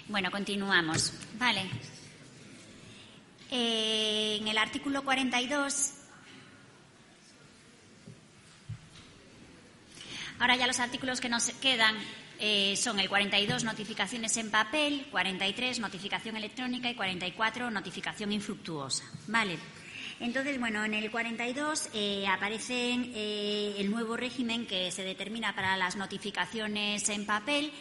Bueno, continuamos. Vale. En el artículo 42... Ahora ya los artículos que nos quedan son el 42, notificaciones en papel, 43, notificación electrónica y 44, notificación infructuosa. Vale. Entonces, bueno, en el 42 aparece el nuevo régimen que se determina para las notificaciones en papel.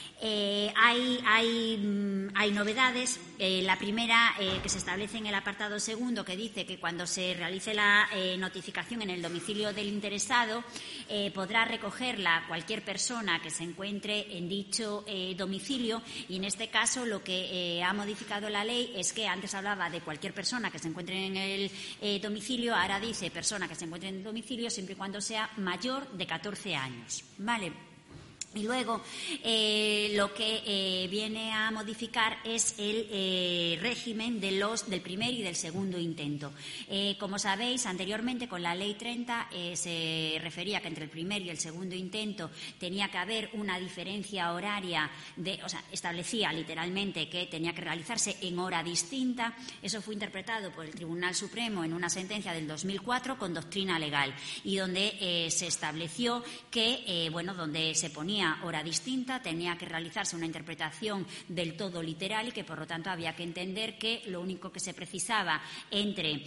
Hay novedades. La primera, que se establece en el apartado segundo, que dice que cuando se realice la notificación en el domicilio del interesado, podrá recogerla cualquier persona que se encuentre en dicho domicilio, y en este caso lo que ha modificado la ley es que antes hablaba de cualquier persona que se encuentre en el domicilio, ahora dice persona que se encuentre en el domicilio siempre y cuando sea mayor de 14 años. ¿Vale? Y luego lo que viene a modificar es el régimen del primer y del segundo intento. Como sabéis, anteriormente con la Ley 30 se refería que entre el primer y el segundo intento tenía que haber una diferencia horaria, establecía literalmente que tenía que realizarse en hora distinta. Eso fue interpretado por el Tribunal Supremo en una sentencia del 2004 con doctrina legal, y donde se estableció que, donde se ponía hora distinta, tenía que realizarse una interpretación del todo literal, y que por lo tanto había que entender que lo único que se precisaba que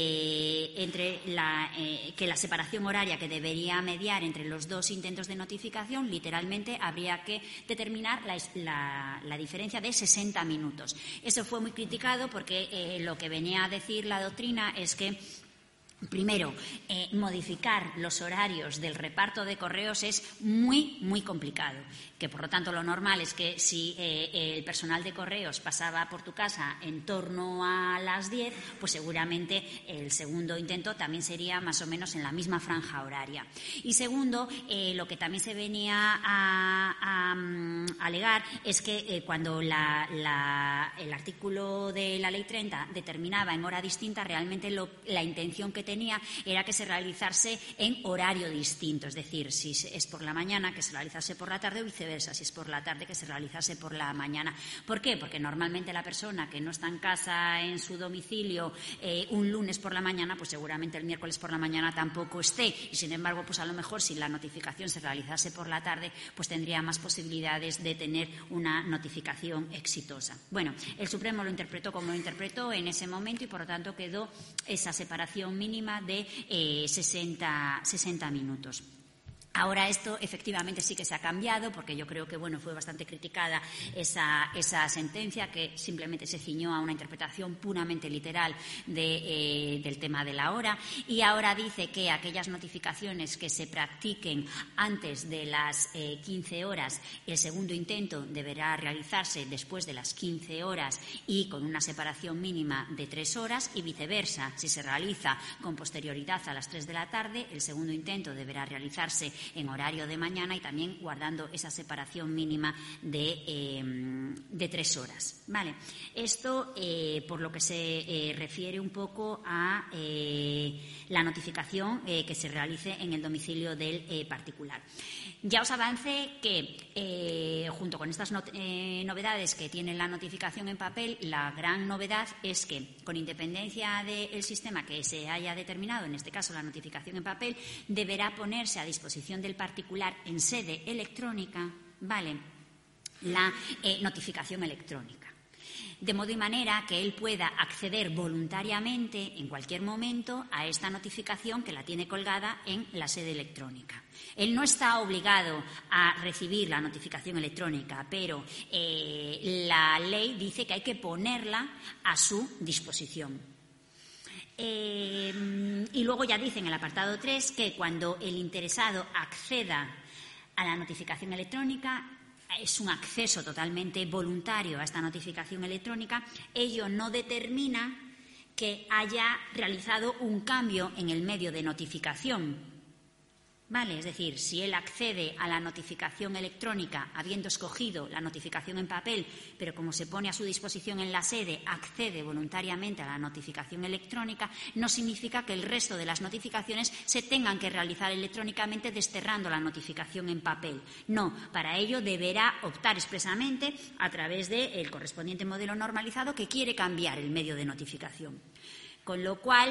la separación horaria que debería mediar entre los dos intentos de notificación, literalmente habría que determinar la diferencia de 60 minutos. Eso fue muy criticado porque lo que venía a decir la doctrina es que, primero, modificar los horarios del reparto de correos es muy, muy complicado, que por lo tanto lo normal es que si el personal de correos pasaba por tu casa en torno a las 10, pues seguramente el segundo intento también sería más o menos en la misma franja horaria. Y segundo, lo que también se venía a alegar es que cuando el artículo de la Ley 30 determinaba en hora distinta, realmente la intención que tenía era que se realizase en horario distinto, es decir, si es por la mañana, que se realizase por la tarde, o viceversa, si es por la tarde, que se realizase por la mañana. ¿Por qué? Porque normalmente la persona que no está en casa, en su domicilio, un lunes por la mañana, pues seguramente el miércoles por la mañana tampoco esté, y sin embargo, pues a lo mejor si la notificación se realizase por la tarde, pues tendría más posibilidades de tener una notificación exitosa. Bueno, el Supremo lo interpretó como lo interpretó en ese momento, y por lo tanto quedó esa separación mínima de 60 minutos. Ahora esto efectivamente sí que se ha cambiado, porque yo creo que fue bastante criticada esa sentencia, que simplemente se ciñó a una interpretación puramente literal del tema de la hora, y ahora dice que aquellas notificaciones que se practiquen antes de las 15 horas, el segundo intento deberá realizarse después de las 15 horas y con una separación mínima de 3 horas, y viceversa, si se realiza con posterioridad a las 3 de la tarde, el segundo intento deberá realizarse en horario de mañana, y también guardando esa separación mínima de 3 horas. ¿Vale? Esto por lo que se refiere un poco a la notificación que se realice en el domicilio del particular. Ya os avancé que junto con estas novedades que tiene la notificación en papel, la gran novedad es que, con independencia del sistema que se haya determinado, en este caso la notificación en papel, deberá ponerse a disposición del particular en sede electrónica, ¿vale?, la notificación electrónica, de modo y manera que él pueda acceder voluntariamente en cualquier momento a esta notificación que la tiene colgada en la sede electrónica. Él no está obligado a recibir la notificación electrónica, pero la ley dice que hay que ponerla a su disposición. Y luego ya dice en el apartado 3 que cuando el interesado acceda a la notificación electrónica, es un acceso totalmente voluntario a esta notificación electrónica, ello no determina que haya realizado un cambio en el medio de notificación. ¿Vale? Es decir, si él accede a la notificación electrónica habiendo escogido la notificación en papel, pero como se pone a su disposición en la sede, accede voluntariamente a la notificación electrónica, no significa que el resto de las notificaciones se tengan que realizar electrónicamente desterrando la notificación en papel. No, para ello deberá optar expresamente a través del correspondiente modelo normalizado que quiere cambiar el medio de notificación. Con lo cual,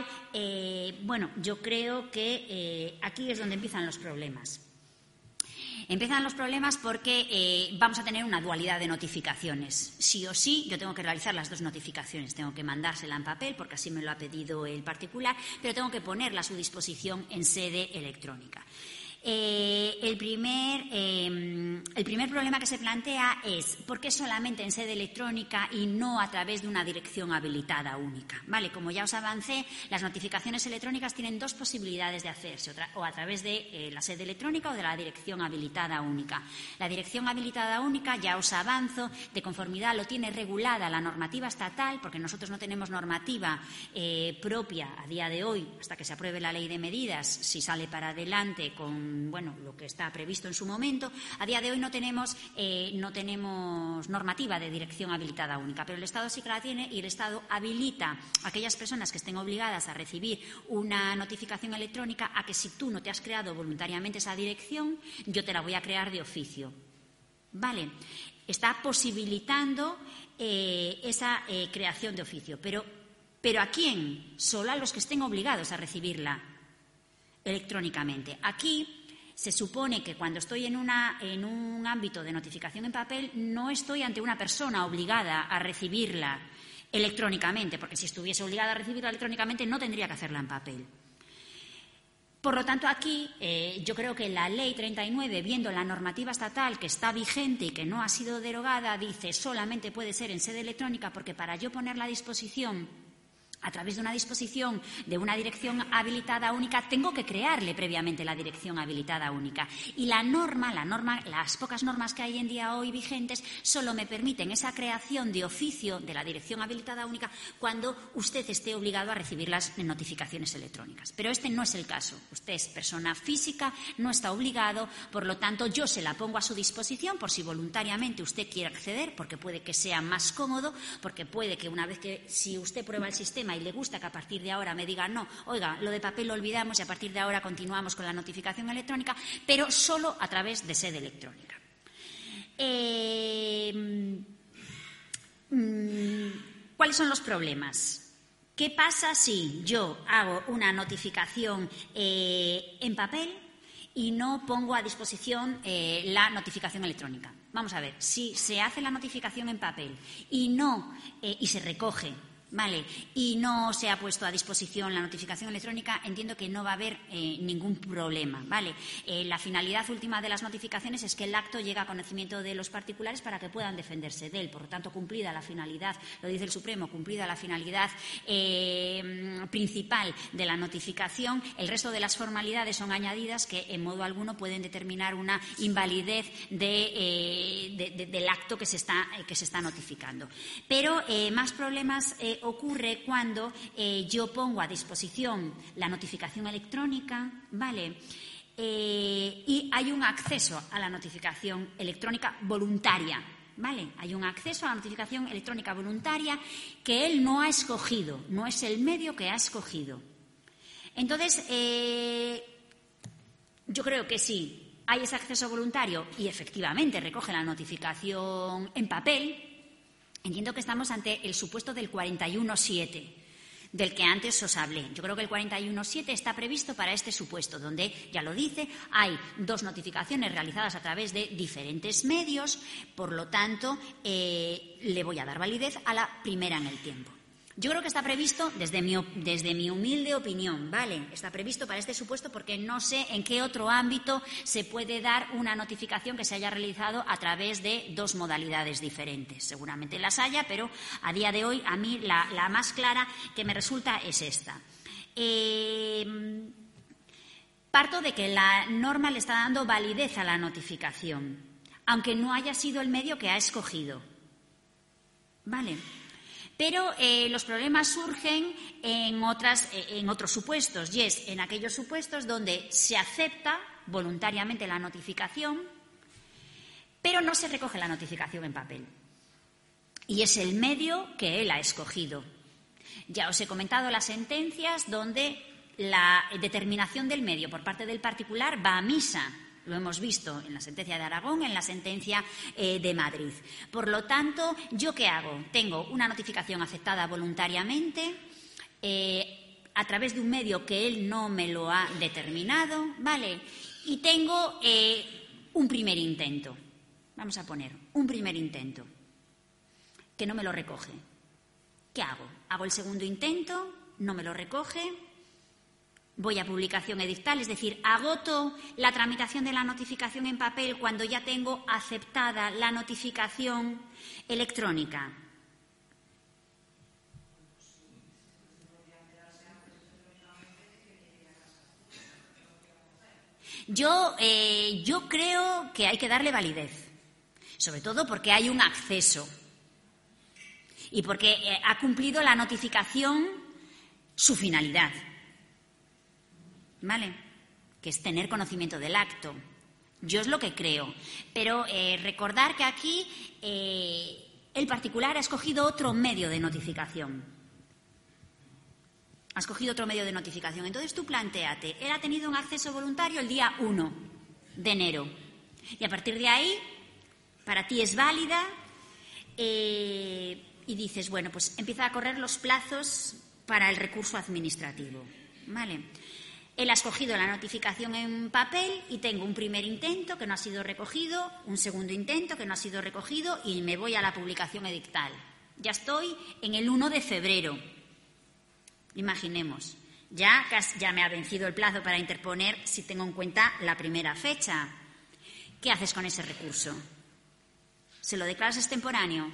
yo creo que aquí es donde empiezan los problemas. Empiezan los problemas porque vamos a tener una dualidad de notificaciones. Sí o sí, yo tengo que realizar las dos notificaciones. Tengo que mandársela en papel, porque así me lo ha pedido el particular, pero tengo que ponerla a su disposición en sede electrónica. El primer problema que se plantea es ¿por qué solamente en sede electrónica y no a través de una dirección habilitada única? ¿Vale? Como ya os avancé, las notificaciones electrónicas tienen dos posibilidades de hacerse, o a través de la sede electrónica o de la dirección habilitada única. La dirección habilitada única, ya os avanzo, de conformidad lo tiene regulada la normativa estatal, porque nosotros no tenemos normativa propia a día de hoy, hasta que se apruebe la ley de medidas, si sale para adelante con lo que está previsto en su momento. A día de hoy no tenemos normativa de dirección habilitada única, pero el Estado sí que la tiene y el Estado habilita a aquellas personas que estén obligadas a recibir una notificación electrónica a que si tú no te has creado voluntariamente esa dirección, yo te la voy a crear de oficio. ¿Vale? Está posibilitando esa creación de oficio. Pero ¿a quién? Solo a los que estén obligados a recibirla electrónicamente. Aquí se supone que cuando estoy en un ámbito de notificación en papel no estoy ante una persona obligada a recibirla electrónicamente, porque si estuviese obligada a recibirla electrónicamente no tendría que hacerla en papel. Por lo tanto, aquí yo creo que la Ley 39, viendo la normativa estatal que está vigente y que no ha sido derogada, dice solamente puede ser en sede electrónica, porque para yo ponerla a disposición a través de una disposición de una dirección habilitada única, tengo que crearle previamente la dirección habilitada única. Y las pocas normas que hay en día hoy vigentes solo me permiten esa creación de oficio de la dirección habilitada única cuando usted esté obligado a recibir las notificaciones electrónicas. Pero este no es el caso. Usted es persona física, no está obligado, por lo tanto yo se la pongo a su disposición por si voluntariamente usted quiere acceder, porque puede que sea más cómodo, porque puede que una vez que si usted prueba el sistema y le gusta que a partir de ahora me diga no, oiga, lo de papel lo olvidamos y a partir de ahora continuamos con la notificación electrónica, pero solo a través de sede electrónica. ¿Cuáles son los problemas? ¿Qué pasa si yo hago una notificación en papel y no pongo a disposición la notificación electrónica? Vamos a ver, si se hace la notificación en papel y se recoge, ¿vale? Y no se ha puesto a disposición la notificación electrónica, entiendo que no va a haber ningún problema, ¿vale? La finalidad última de las notificaciones es que el acto llegue a conocimiento de los particulares para que puedan defenderse de él. Por lo tanto, cumplida la finalidad, lo dice el Supremo, cumplida la finalidad principal de la notificación, el resto de las formalidades son añadidas que en modo alguno pueden determinar una invalidez del acto que se está notificando. Pero más problemas ocurre cuando yo pongo a disposición la notificación electrónica, ¿vale? Y hay un acceso a la notificación electrónica voluntaria, ¿vale? Hay un acceso a la notificación electrónica voluntaria que él no ha escogido, no es el medio que ha escogido. Entonces, yo creo que sí, hay ese acceso voluntario y efectivamente recoge la notificación en papel. Entiendo que estamos ante el supuesto del 41.7, del que antes os hablé. Yo creo que el 41.7 está previsto para este supuesto, donde, ya lo dice, hay dos notificaciones realizadas a través de diferentes medios, por lo tanto, le voy a dar validez a la primera en el tiempo. Yo creo que está previsto, desde mi humilde opinión, ¿vale? Está previsto para este supuesto porque no sé en qué otro ámbito se puede dar una notificación que se haya realizado a través de dos modalidades diferentes. Seguramente las haya, pero a día de hoy a mí la más clara que me resulta es esta. Parto de que la norma le está dando validez a la notificación, aunque no haya sido el medio que ha escogido. ¿Vale? Pero los problemas surgen en otros supuestos, y es en aquellos supuestos donde se acepta voluntariamente la notificación, pero no se recoge la notificación en papel. Y es el medio que él ha escogido. Ya os he comentado las sentencias donde la determinación del medio por parte del particular va a misa. Lo hemos visto en la sentencia de Aragón, en la sentencia de Madrid. Por lo tanto, ¿yo qué hago? Tengo una notificación aceptada voluntariamente a través de un medio que él no me lo ha determinado, ¿vale? Y tengo un primer intento. Vamos a poner un primer intento que no me lo recoge. ¿Qué hago? Hago el segundo intento, no me lo recoge. Voy a publicación edictal, es decir, agoto la tramitación de la notificación en papel cuando ya tengo aceptada la notificación electrónica. Yo creo que hay que darle validez, sobre todo porque hay un acceso y porque ha cumplido la notificación su finalidad. ¿Vale? Que es tener conocimiento del acto. Yo es lo que creo. Pero recordar que aquí el particular ha escogido otro medio de notificación. Ha escogido otro medio de notificación. Entonces tú plantéate, él ha tenido un acceso voluntario el día 1 de enero. Y a partir de ahí, para ti es válida y dices, bueno, pues empieza a correr los plazos para el recurso administrativo. ¿Vale? Él ha escogido la notificación en papel y tengo un primer intento que no ha sido recogido, un segundo intento que no ha sido recogido y me voy a la publicación edictal. Ya estoy en el 1 de febrero. Imaginemos, ya me ha vencido el plazo para interponer si tengo en cuenta la primera fecha. ¿Qué haces con ese recurso? ¿Se lo declaras extemporáneo?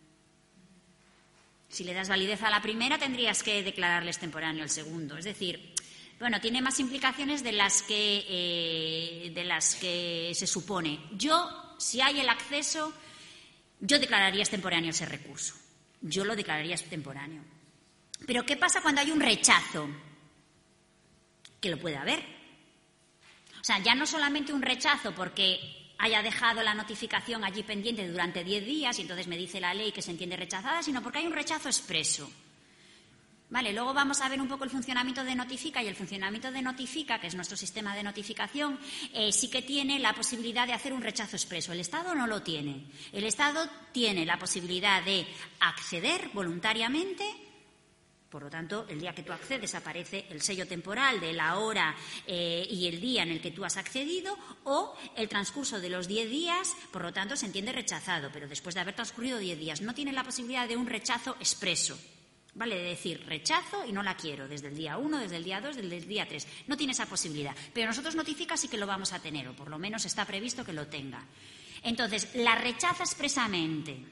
Si le das validez a la primera, tendrías que declararle extemporáneo el segundo. Es decir, bueno, tiene más implicaciones de las que se supone. Yo, si hay el acceso, yo declararía extemporáneo ese recurso. Yo lo declararía extemporáneo. Pero ¿qué pasa cuando hay un rechazo? Que lo puede haber. O sea, ya no solamente un rechazo porque haya dejado la notificación allí pendiente durante 10 días y entonces me dice la ley que se entiende rechazada, sino porque hay un rechazo expreso. Vale, luego vamos a ver un poco el funcionamiento de Notifica y el funcionamiento de Notifica, que es nuestro sistema de notificación, sí que tiene la posibilidad de hacer un rechazo expreso. El Estado no lo tiene. El Estado tiene la posibilidad de acceder voluntariamente. Por lo tanto, el día que tú accedes aparece el sello temporal de la hora y el día en el que tú has accedido o el transcurso de los 10 días, por lo tanto, se entiende rechazado, pero después de haber transcurrido 10 días. No tiene la posibilidad de un rechazo expreso. ¿Vale? De decir, rechazo y no la quiero, desde el día 1, desde el día 2, desde el día 3. No tiene esa posibilidad. Pero nosotros Notifica sí que lo vamos a tener, o por lo menos está previsto que lo tenga. Entonces, la rechaza expresamente.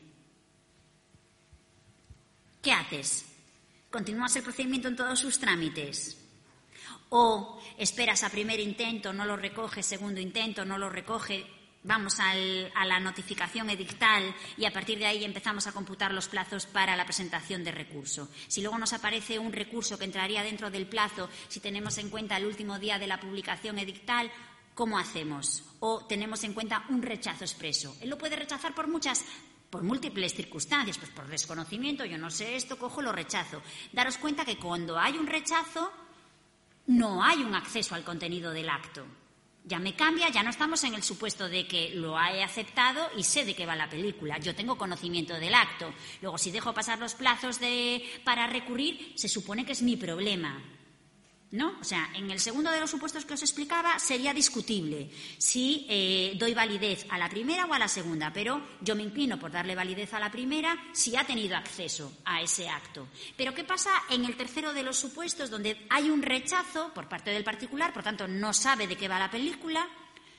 ¿Qué haces? ¿Continúas el procedimiento en todos sus trámites? ¿O esperas a primer intento, no lo recoge, segundo intento, no lo recoge, vamos a la notificación edictal y a partir de ahí empezamos a computar los plazos para la presentación de recurso? Si luego nos aparece un recurso que entraría dentro del plazo, si tenemos en cuenta el último día de la publicación edictal, ¿cómo hacemos? ¿O tenemos en cuenta un rechazo expreso? Él lo puede rechazar por múltiples circunstancias, pues por desconocimiento, yo no sé esto, cojo, lo rechazo. Daros cuenta que cuando hay un rechazo, no hay un acceso al contenido del acto. Ya me cambia, ya no estamos en el supuesto de que lo he aceptado y sé de qué va la película. Yo tengo conocimiento del acto. Luego, si dejo pasar los plazos para recurrir, se supone que es mi problema, ¿no? O sea, en el segundo de los supuestos que os explicaba sería discutible si doy validez a la primera o a la segunda, pero yo me inclino por darle validez a la primera si ha tenido acceso a ese acto. Pero ¿qué pasa en el tercero de los supuestos donde hay un rechazo por parte del particular, por tanto no sabe de qué va la película?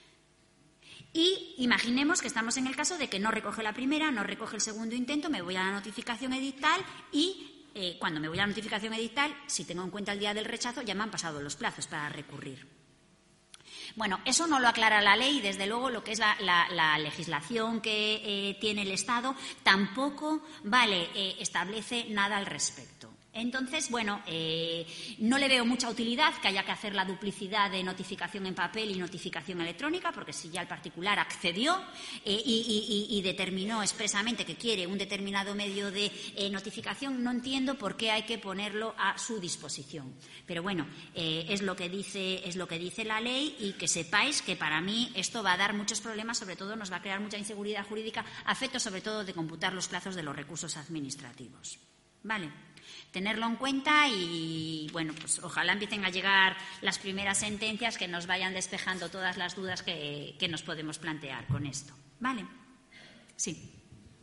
Y imaginemos que estamos en el caso de que no recoge la primera, no recoge el segundo intento, me voy a la notificación edictal y cuando me voy a la notificación edictal, si tengo en cuenta el día del rechazo, ya me han pasado los plazos para recurrir. Bueno, eso no lo aclara la ley y, desde luego, lo que es la legislación que tiene el Estado tampoco establece nada al respecto. Entonces, bueno, no le veo mucha utilidad que haya que hacer la duplicidad de notificación en papel y notificación electrónica, porque si ya el particular accedió y determinó expresamente que quiere un determinado medio de notificación, no entiendo por qué hay que ponerlo a su disposición. Pero bueno, es lo que dice la ley, y que sepáis que para mí esto va a dar muchos problemas, sobre todo nos va a crear mucha inseguridad jurídica, a efectos sobre todo de computar los plazos de los recursos administrativos. ¿Vale? Tenerlo en cuenta y, bueno, pues ojalá empiecen a llegar las primeras sentencias que nos vayan despejando todas las dudas que nos podemos plantear con esto. ¿Vale? Sí.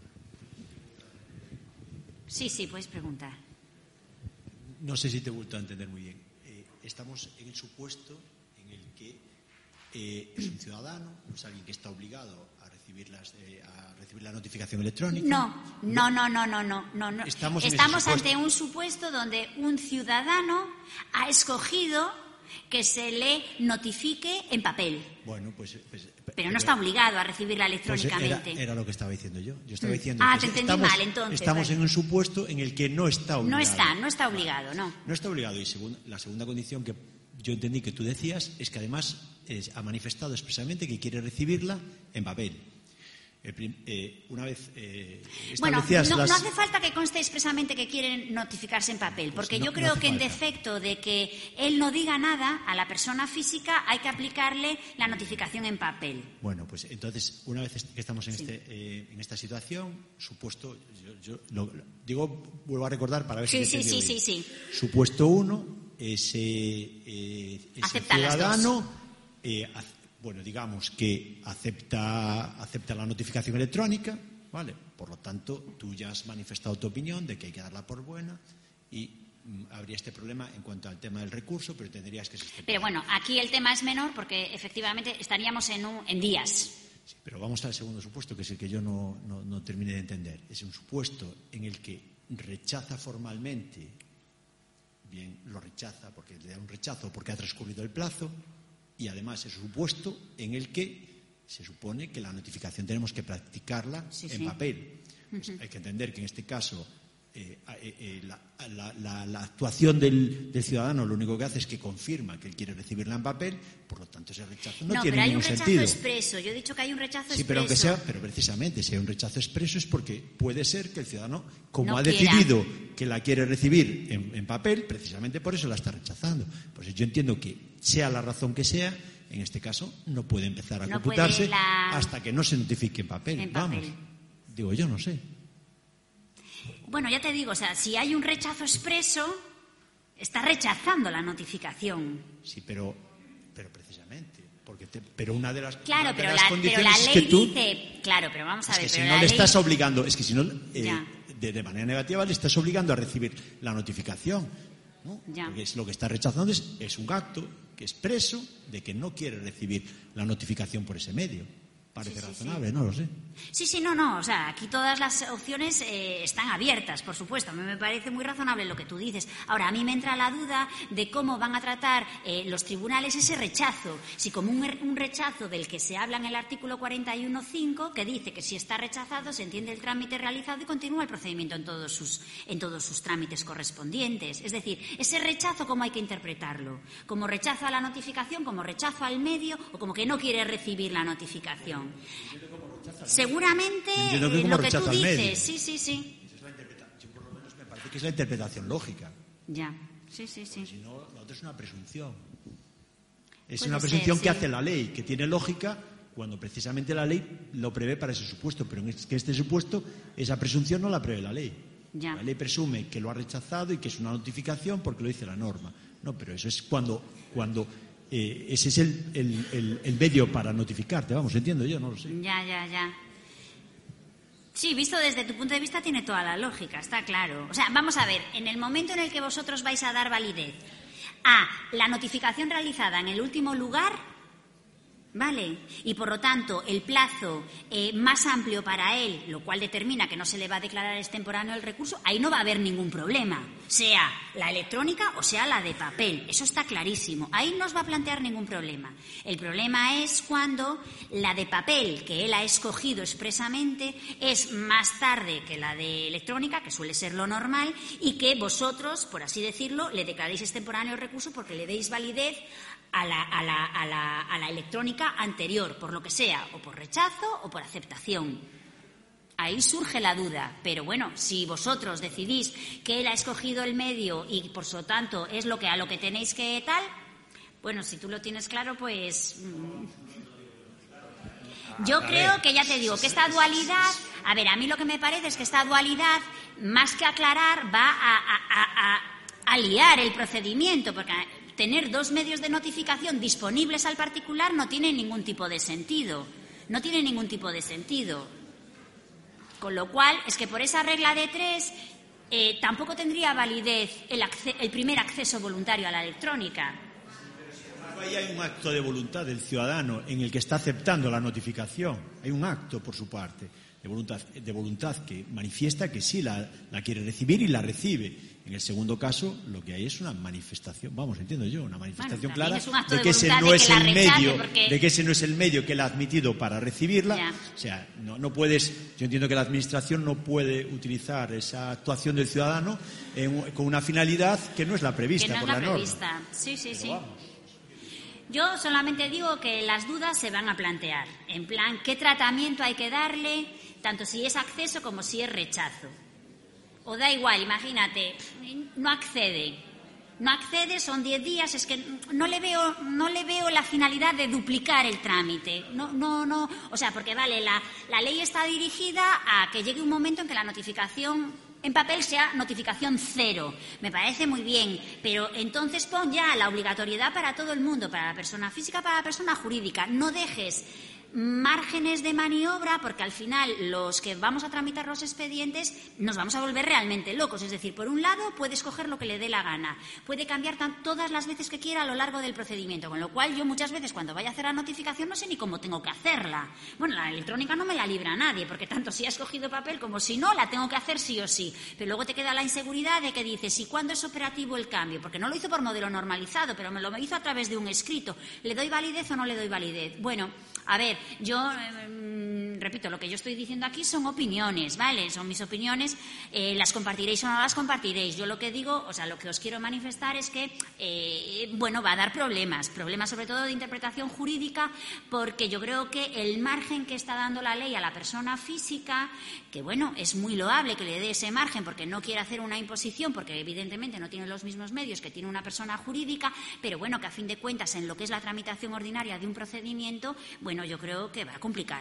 Sí, puedes preguntar. No sé si te he vuelto a entender muy bien. Estamos en el supuesto en el que es un ciudadano, no es alguien que está obligado a recibir la notificación electrónica. No. Estamos ante un supuesto donde un ciudadano ha escogido que se le notifique en papel. Bueno, pero no está obligado a recibirla electrónicamente. Era lo que estaba diciendo yo. Yo estaba diciendo que te entendí mal, entonces. Estamos en un supuesto en el que no está obligado. No está obligado, no. No está obligado. Y la segunda condición que yo entendí que tú decías es que además ha manifestado expresamente que quiere recibirla en papel. Una vez establecidas no hace falta que conste expresamente que quieren notificarse en papel, porque yo creo que en defecto de que él no diga nada, a la persona física hay que aplicarle la notificación en papel. Bueno, pues entonces, una vez que estamos en esta situación, supuesto, yo lo digo, vuelvo a recordar para ver si sí. Supuesto 1, ese ciudadano bueno, digamos que acepta la notificación electrónica, ¿vale? Por lo tanto, tú ya has manifestado tu opinión de que hay que darla por buena y habría este problema en cuanto al tema del recurso, pero tendrías que... Pero bueno, aquí el tema es menor porque efectivamente estaríamos en días. Sí, pero vamos al segundo supuesto, que es el que yo no terminé de entender. Es un supuesto en el que rechaza formalmente, bien, lo rechaza porque le da un rechazo porque ha transcurrido el plazo. Y además es un supuesto en el que se supone que la notificación tenemos que practicarla en papel. Pues hay que entender que en este caso la actuación del ciudadano lo único que hace es que confirma que él quiere recibirla en papel, por lo tanto ese rechazo no tiene ningún sentido. Pero hay un rechazo expreso. Yo he dicho que hay un rechazo expreso. Pero precisamente si hay un rechazo expreso es porque puede ser que el ciudadano, como ha decidido que la quiere recibir en papel, precisamente por eso la está rechazando. Pues yo entiendo que sea la razón que sea, en este caso no puede empezar a computarse hasta que no se notifique en papel. Vamos, digo yo, no sé. Bueno, ya te digo, o sea, si hay un rechazo expreso, está rechazando la notificación. Sí, pero precisamente, pero una de las claro, pero la ley dice, claro, pero vamos a ver, que si no le estás obligando, es que si no de manera negativa le estás obligando a recibir la notificación, ¿no? Porque lo que está rechazando es un acto que expreso de que no quiere recibir la notificación por ese medio. Parece razonable, no lo sé. Sí, no, o sea, aquí todas las opciones están abiertas, por supuesto. A mí me parece muy razonable lo que tú dices. Ahora, a mí me entra la duda de cómo van a tratar los tribunales ese rechazo. Si como un rechazo del que se habla en el artículo 41.5, que dice que si está rechazado se entiende el trámite realizado y continúa el procedimiento en todos sus trámites correspondientes. Es decir, ese rechazo, ¿cómo hay que interpretarlo? ¿Como rechazo a la notificación, como rechazo al medio o como que no quiere recibir la notificación? Seguramente lo que tú dices, sí. Esa es la interpretación, por lo menos me parece que es la interpretación lógica. Ya, sí. Si no, la otra es una presunción. Es una presunción que hace la ley, que tiene lógica cuando precisamente la ley lo prevé para ese supuesto, pero en este supuesto esa presunción no la prevé la ley. Ya. La ley presume que lo ha rechazado y que es una notificación porque lo dice la norma. No, pero eso es cuando ese es el medio para notificarte, vamos, entiendo yo, no lo sé. Ya. Sí, visto desde tu punto de vista tiene toda la lógica, está claro. O sea, vamos a ver, en el momento en el que vosotros vais a dar validez a la notificación realizada en el último lugar, ¿Vale? Y por lo tanto, el plazo más amplio para él, lo cual determina que no se le va a declarar extemporáneo el recurso, ahí no va a haber ningún problema, sea la electrónica o sea la de papel. Eso está clarísimo. Ahí no os va a plantear ningún problema. El problema es cuando la de papel, que él ha escogido expresamente, es más tarde que la de electrónica, que suele ser lo normal, y que vosotros, por así decirlo, le declaréis extemporáneo el recurso porque le deis validez a la electrónica anterior, por lo que sea, o por rechazo o por aceptación. Ahí surge la duda, pero bueno, si vosotros decidís que él ha escogido el medio y por lo tanto es a lo que tenéis que tal, bueno, si tú lo tienes claro, pues yo creo que ya te digo que esta dualidad, a ver, a mí lo que me parece es que esta dualidad, más que aclarar, va a liar el procedimiento, porque tener dos medios de notificación disponibles al particular no tiene ningún tipo de sentido. No tiene ningún tipo de sentido. Con lo cual, es que por esa regla de 3 tampoco tendría validez el primer acceso voluntario a la electrónica. Ahí hay un acto de voluntad del ciudadano en el que está aceptando la notificación. Hay un acto por su parte de voluntad que manifiesta que sí la quiere recibir y la recibe. En el segundo caso, lo que hay es una manifestación, entiendo yo, una manifestación clara de que ese no es el medio, de que ese no es el medio que él ha admitido para recibirla. Ya. O sea, no puedes, yo entiendo que la administración no puede utilizar esa actuación del ciudadano con una finalidad que no es la prevista por la norma. Sí. Yo solamente digo que las dudas se van a plantear, en plan, ¿qué tratamiento hay que darle, tanto si es acceso como si es rechazo? O da igual, imagínate, no accede, son 10 días, es que no le veo la finalidad de duplicar el trámite. No, o sea, porque vale, la ley está dirigida a que llegue un momento en que la notificación en papel sea notificación 0. Me parece muy bien, pero entonces pon ya la obligatoriedad para todo el mundo, para la persona física, para la persona jurídica. No dejes márgenes de maniobra, porque al final los que vamos a tramitar los expedientes nos vamos a volver realmente locos. Es decir, por un lado puede escoger lo que le dé la gana, puede cambiar todas las veces que quiera a lo largo del procedimiento, con lo cual yo muchas veces cuando vaya a hacer la notificación no sé ni cómo tengo que hacerla. Bueno, la electrónica no me la libra nadie, porque tanto si ha escogido papel como si no, la tengo que hacer sí o sí, pero luego te queda la inseguridad de que dices, ¿y cuándo es operativo el cambio? Porque no lo hizo por modelo normalizado, pero me lo hizo a través de un escrito. ¿Le doy validez o no le doy validez? Bueno, a ver, yo repito, lo que yo estoy diciendo aquí son opiniones, ¿vale? Son mis opiniones, las compartiréis o no las compartiréis. Yo lo que digo, o sea, lo que os quiero manifestar es que, va a dar problemas sobre todo de interpretación jurídica, porque yo creo que el margen que está dando la ley a la persona física, que bueno, es muy loable que le dé ese margen porque no quiere hacer una imposición, porque evidentemente no tiene los mismos medios que tiene una persona jurídica, pero bueno, que a fin de cuentas en lo que es la tramitación ordinaria de un procedimiento, bueno, yo creo que va a complicar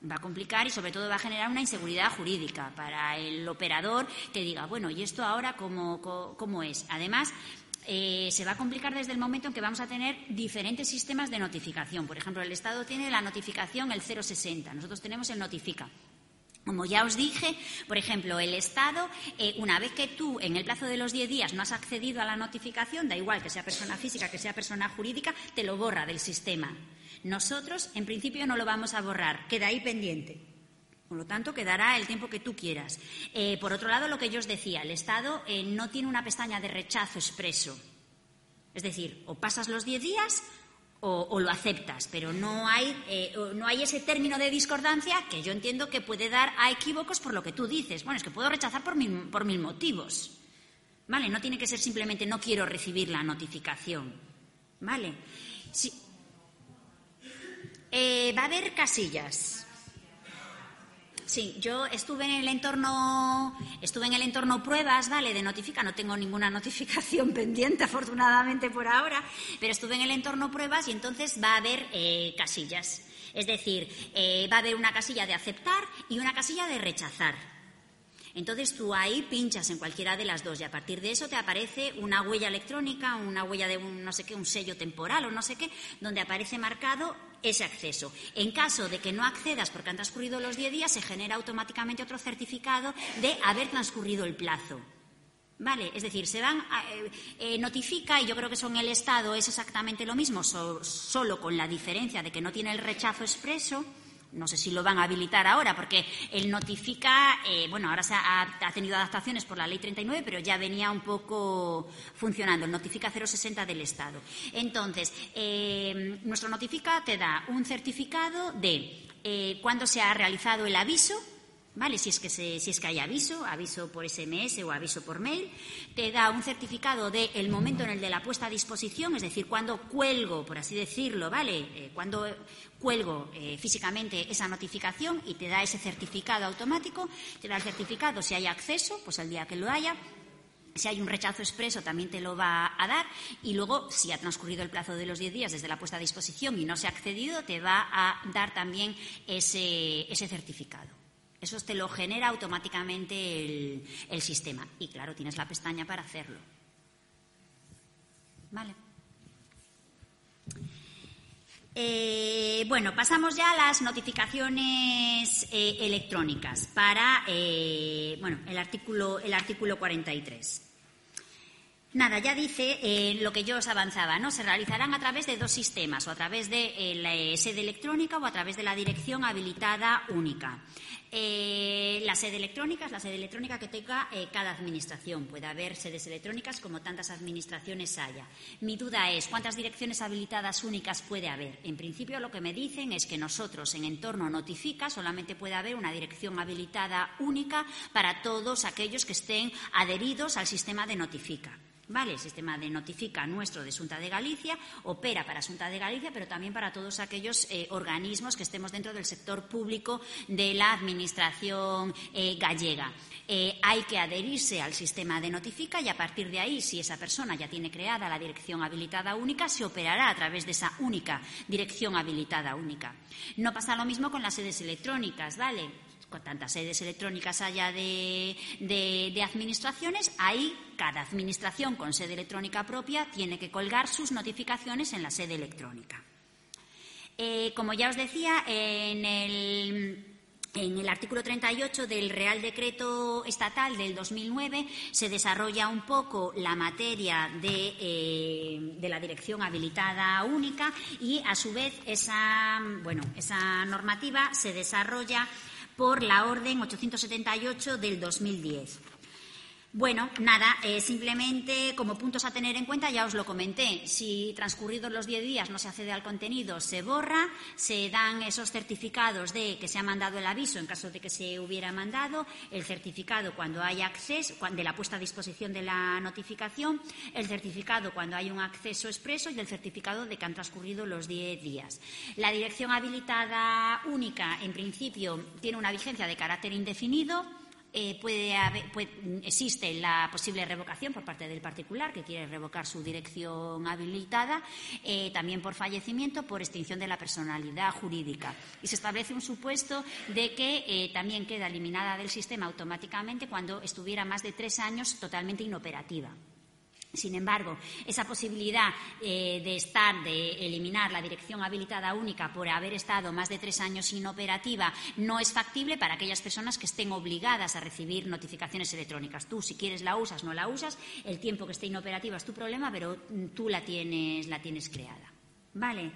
y sobre todo va a generar una inseguridad jurídica para el operador que diga, bueno, ¿y esto ahora cómo es? Además, se va a complicar desde el momento en que vamos a tener diferentes sistemas de notificación. Por ejemplo, el Estado tiene la notificación, el 060, nosotros tenemos el Notifica. Como ya os dije, por ejemplo, el Estado, una vez que tú en el plazo de los 10 días no has accedido a la notificación, da igual que sea persona física, que sea persona jurídica, te lo borra del sistema. Nosotros, en principio, no lo vamos a borrar, queda ahí pendiente. Por lo tanto, quedará el tiempo que tú quieras. Por otro lado, lo que yo os decía, el Estado no tiene una pestaña de rechazo expreso. Es decir, o pasas los 10 días o lo aceptas, pero no hay ese término de discordancia que yo entiendo que puede dar a equívocos por lo que tú dices. Bueno, es que puedo rechazar por mil motivos. ¿Vale? No tiene que ser simplemente no quiero recibir la notificación. ¿Vale? Sí. Va a haber casillas. Sí, yo estuve en el entorno pruebas, ¿vale? De Notifica, no tengo ninguna notificación pendiente, afortunadamente por ahora, pero estuve en el entorno pruebas y entonces va a haber casillas. Es decir, va a haber una casilla de aceptar y una casilla de rechazar. Entonces tú ahí pinchas en cualquiera de las dos y a partir de eso te aparece una huella electrónica, una huella de un no sé qué, un sello temporal o no sé qué, donde aparece marcado ese acceso. En caso de que no accedas porque han transcurrido los 10 días, se genera automáticamente otro certificado de haber transcurrido el plazo. Vale, es decir, se van notifica, y yo creo que eso en el Estado es exactamente lo mismo, solo con la diferencia de que no tiene el rechazo expreso. No sé si lo van a habilitar ahora, porque el notifica, ahora ha tenido adaptaciones por la Ley 39, pero ya venía un poco funcionando, el notifica 060 del Estado. Entonces, nuestro notifica te da un certificado de cuándo se ha realizado el aviso, ¿vale? Si es que hay aviso por SMS o aviso por mail, te da un certificado del momento en el de la puesta a disposición, es decir, cuando cuelgo, por así decirlo, ¿vale? Cuando cuelgo físicamente esa notificación, y te da ese certificado automático, te da el certificado si hay acceso, pues el día que lo haya. Si hay un rechazo expreso también te lo va a dar, y luego, si ha transcurrido el plazo de los 10 días desde la puesta a disposición y no se ha accedido, te va a dar también ese certificado. Eso te lo genera automáticamente el sistema. Y, claro, tienes la pestaña para hacerlo. Vale. Pasamos ya a las notificaciones electrónicas para el artículo 43. Nada, ya dice lo que yo os avanzaba, ¿no? Se realizarán a través de dos sistemas, o a través de la sede electrónica o a través de la dirección habilitada única. La sede electrónica es la sede electrónica que tenga cada administración. Puede haber sedes electrónicas como tantas administraciones haya. Mi duda es, ¿cuántas direcciones habilitadas únicas puede haber? En principio, lo que me dicen es que nosotros, en entorno Notifica, solamente puede haber una dirección habilitada única para todos aquellos que estén adheridos al sistema de Notifica. ¿Vale? El sistema de Notifica nuestro de Xunta de Galicia opera para Xunta de Galicia, pero también para todos aquellos organismos que estemos dentro del sector público de la Administración gallega. Hay que adherirse al sistema de Notifica, y a partir de ahí, si esa persona ya tiene creada la dirección habilitada única, se operará a través de esa única dirección habilitada única. No pasa lo mismo con las sedes electrónicas, ¿vale? Con tantas sedes electrónicas haya de administraciones, ahí cada administración con sede electrónica propia tiene que colgar sus notificaciones en la sede electrónica. Como ya os decía, en el artículo 38 del Real Decreto Estatal del 2009 se desarrolla un poco la materia de la dirección habilitada única, y, a su vez, esa normativa se desarrolla por la Orden 878 del 2010. Simplemente como puntos a tener en cuenta, ya os lo comenté. Si transcurridos los 10 días no se accede al contenido, se borra, se dan esos certificados de que se ha mandado el aviso en caso de que se hubiera mandado, el certificado cuando hay acceso, de la puesta a disposición de la notificación, el certificado cuando hay un acceso expreso y el certificado de que han transcurrido los 10 días. La dirección habilitada única, en principio, tiene una vigencia de carácter indefinido. Existe la posible revocación por parte del particular que quiere revocar su dirección habilitada, también por fallecimiento, por extinción de la personalidad jurídica. Y se establece un supuesto de que también queda eliminada del sistema automáticamente cuando estuviera más de 3 años totalmente inoperativa. Sin embargo, esa posibilidad de eliminar la dirección habilitada única por haber estado más de 3 años inoperativa no es factible para aquellas personas que estén obligadas a recibir notificaciones electrónicas. Tú, si quieres, la usas, no la usas, el tiempo que esté inoperativa es tu problema, pero tú la tienes creada. ¿Vale?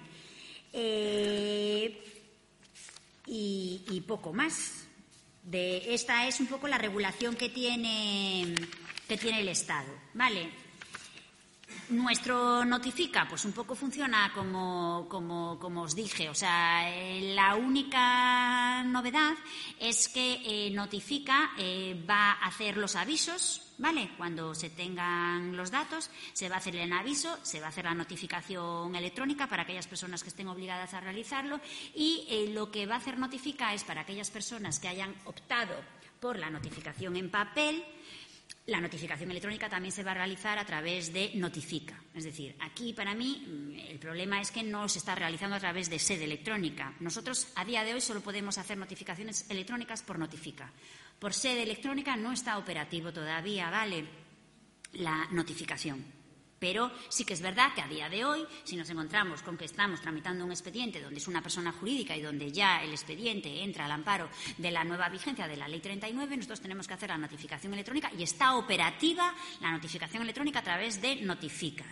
Y poco más. Esta es un poco la regulación que tiene el Estado. ¿Vale? Nuestro Notifica, pues un poco funciona como os dije. O sea, la única novedad es que Notifica va a hacer los avisos, ¿vale? Cuando se tengan los datos, se va a hacer el aviso, se va a hacer la notificación electrónica para aquellas personas que estén obligadas a realizarlo, y lo que va a hacer Notifica es para aquellas personas que hayan optado por la notificación en papel. La notificación electrónica también se va a realizar a través de Notifica. Es decir, aquí para mí el problema es que no se está realizando a través de sede electrónica. Nosotros a día de hoy solo podemos hacer notificaciones electrónicas por Notifica. Por sede electrónica no está operativo todavía, ¿vale?, la notificación. Pero sí que es verdad que a día de hoy, si nos encontramos con que estamos tramitando un expediente donde es una persona jurídica y donde ya el expediente entra al amparo de la nueva vigencia de la Ley 39, nosotros tenemos que hacer la notificación electrónica y está operativa la notificación electrónica a través de Notifica.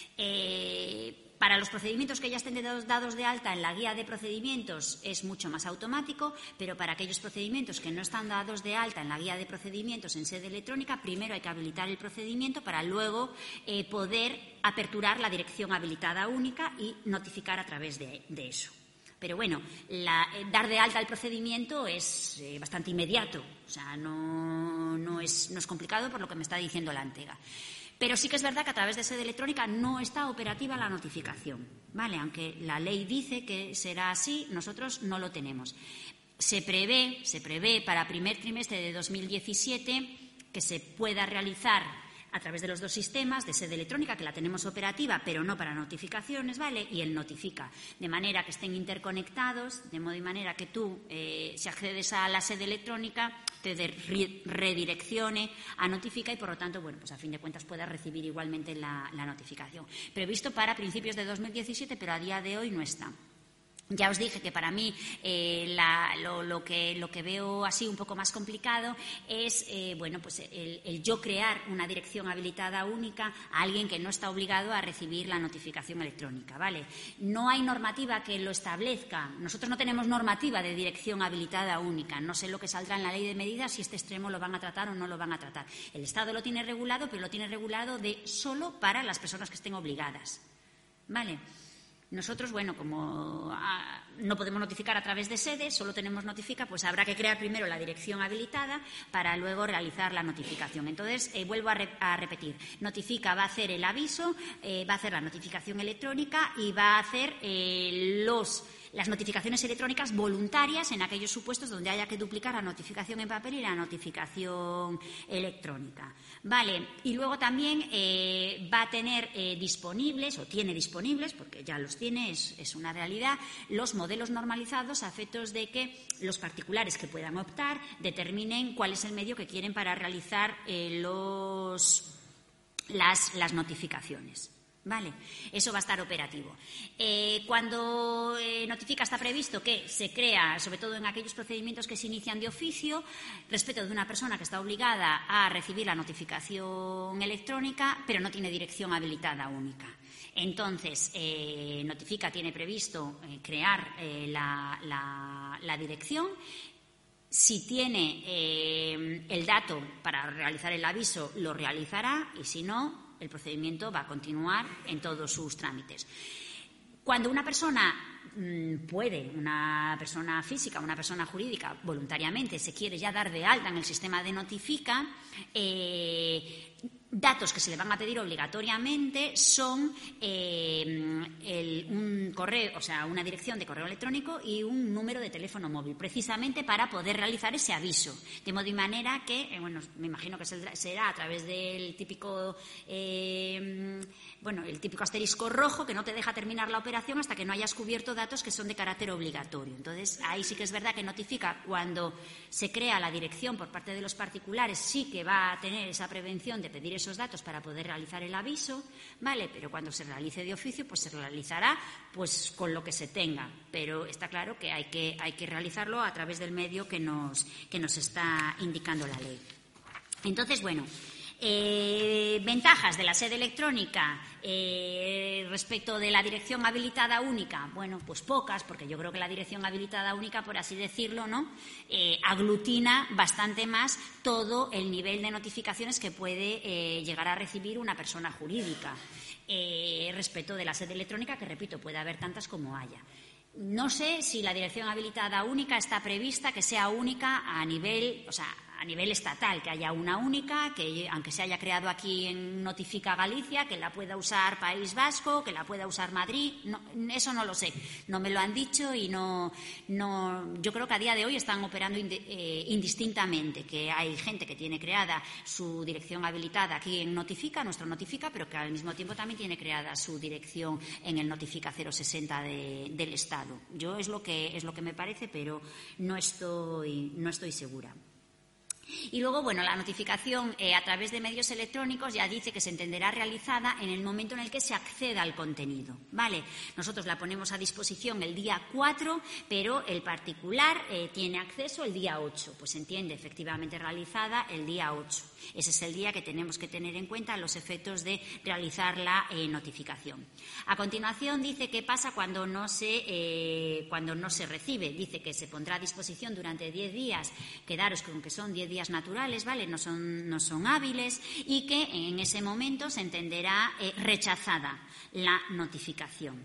Para los procedimientos que ya estén dados de alta en la guía de procedimientos es mucho más automático, pero para aquellos procedimientos que no están dados de alta en la guía de procedimientos en sede electrónica, primero hay que habilitar el procedimiento para luego poder aperturar la dirección habilitada única y notificar a través de eso. Pero bueno, dar de alta el procedimiento es bastante inmediato, o sea, no es complicado por lo que me está diciendo la ANTEGA. Pero sí que es verdad que a través de sede electrónica no está operativa la notificación, ¿vale? Aunque la ley dice que será así, nosotros no lo tenemos. Se prevé para primer trimestre de 2017 que se pueda realizar a través de los dos sistemas de sede electrónica, que la tenemos operativa, pero no para notificaciones, ¿vale? Y el Notifica, de manera que estén interconectados, de modo y manera que tú, si accedes a la sede electrónica, te redireccione a Notifica y, por lo tanto, bueno, pues a fin de cuentas puedas recibir igualmente la notificación. Previsto para principios de 2017, pero a día de hoy no está. Ya os dije que para mí lo que veo así un poco más complicado es el yo crear una dirección habilitada única a alguien que no está obligado a recibir la notificación electrónica, ¿vale? No hay normativa que lo establezca. Nosotros no tenemos normativa de dirección habilitada única. No sé lo que saldrá en la ley de medidas, si este extremo lo van a tratar o no lo van a tratar. El Estado lo tiene regulado, pero lo tiene regulado solo para las personas que estén obligadas, ¿vale? Nosotros, bueno, como no podemos notificar a través de sede, solo tenemos Notifica, pues habrá que crear primero la dirección habilitada para luego realizar la notificación. Entonces, vuelvo a repetir, Notifica va a hacer el aviso, va a hacer la notificación electrónica y va a hacer las notificaciones electrónicas voluntarias en aquellos supuestos donde haya que duplicar la notificación en papel y la notificación electrónica. Vale, y luego también va a tener disponibles, o tiene disponibles, porque ya los tiene, es una realidad, los modelos normalizados a efectos de que los particulares que puedan optar determinen cuál es el medio que quieren para realizar las notificaciones. Vale, eso va a estar operativo. Cuando Notifica está previsto que se crea, sobre todo en aquellos procedimientos que se inician de oficio, respecto de una persona que está obligada a recibir la notificación electrónica, pero no tiene dirección habilitada única. Entonces, Notifica tiene previsto crear la dirección. Si tiene el dato para realizar el aviso, lo realizará, y si no, el procedimiento va a continuar en todos sus trámites. Cuando una persona una persona física, una persona jurídica, voluntariamente se quiere ya dar de alta en el sistema de Notifica, datos que se le van a pedir obligatoriamente son un correo, o sea, una dirección de correo electrónico y un número de teléfono móvil, precisamente para poder realizar ese aviso. De modo y manera que, me imagino que será a través del típico el típico asterisco rojo que no te deja terminar la operación hasta que no hayas cubierto datos que son de carácter obligatorio. Entonces, ahí sí que es verdad que Notifica, cuando se crea la dirección por parte de los particulares, sí que va a tener esa prevención de pedir esos datos para poder realizar el aviso, ¿vale? Pero cuando se realice de oficio, pues se realizará pues con lo que se tenga. Pero está claro que hay que realizarlo a través del medio que nos está indicando la ley. Entonces, ventajas de la sede electrónica respecto de la dirección habilitada única, pues pocas, porque yo creo que la dirección habilitada única, por así decirlo, ¿no? Aglutina bastante más todo el nivel de notificaciones que puede llegar a recibir una persona jurídica respecto de la sede electrónica, que repito, puede haber tantas como haya. No sé si la dirección habilitada única está prevista que sea única a nivel estatal, que haya una única, que aunque se haya creado aquí en Notifica Galicia, que la pueda usar País Vasco, que la pueda usar Madrid. No, eso no lo sé, no me lo han dicho y no. Yo creo que a día de hoy están operando indistintamente, que hay gente que tiene creada su dirección habilitada aquí en Notifica, nuestro Notifica, pero que al mismo tiempo también tiene creada su dirección en el Notifica 060 del Estado. Yo es lo que me parece, pero no estoy segura. Y luego, bueno, la notificación a través de medios electrónicos ya dice que se entenderá realizada en el momento en el que se acceda al contenido, ¿vale? Nosotros la ponemos a disposición el día 4, pero el particular tiene acceso el día 8. Pues se entiende efectivamente realizada el día 8. Ese es el día que tenemos que tener en cuenta a los efectos de realizar la notificación. A continuación dice qué pasa cuando no se recibe. Dice que se pondrá a disposición durante 10 días, quedaros con que son 10 días naturales, ¿vale? No son hábiles, y que en ese momento se entenderá rechazada la notificación.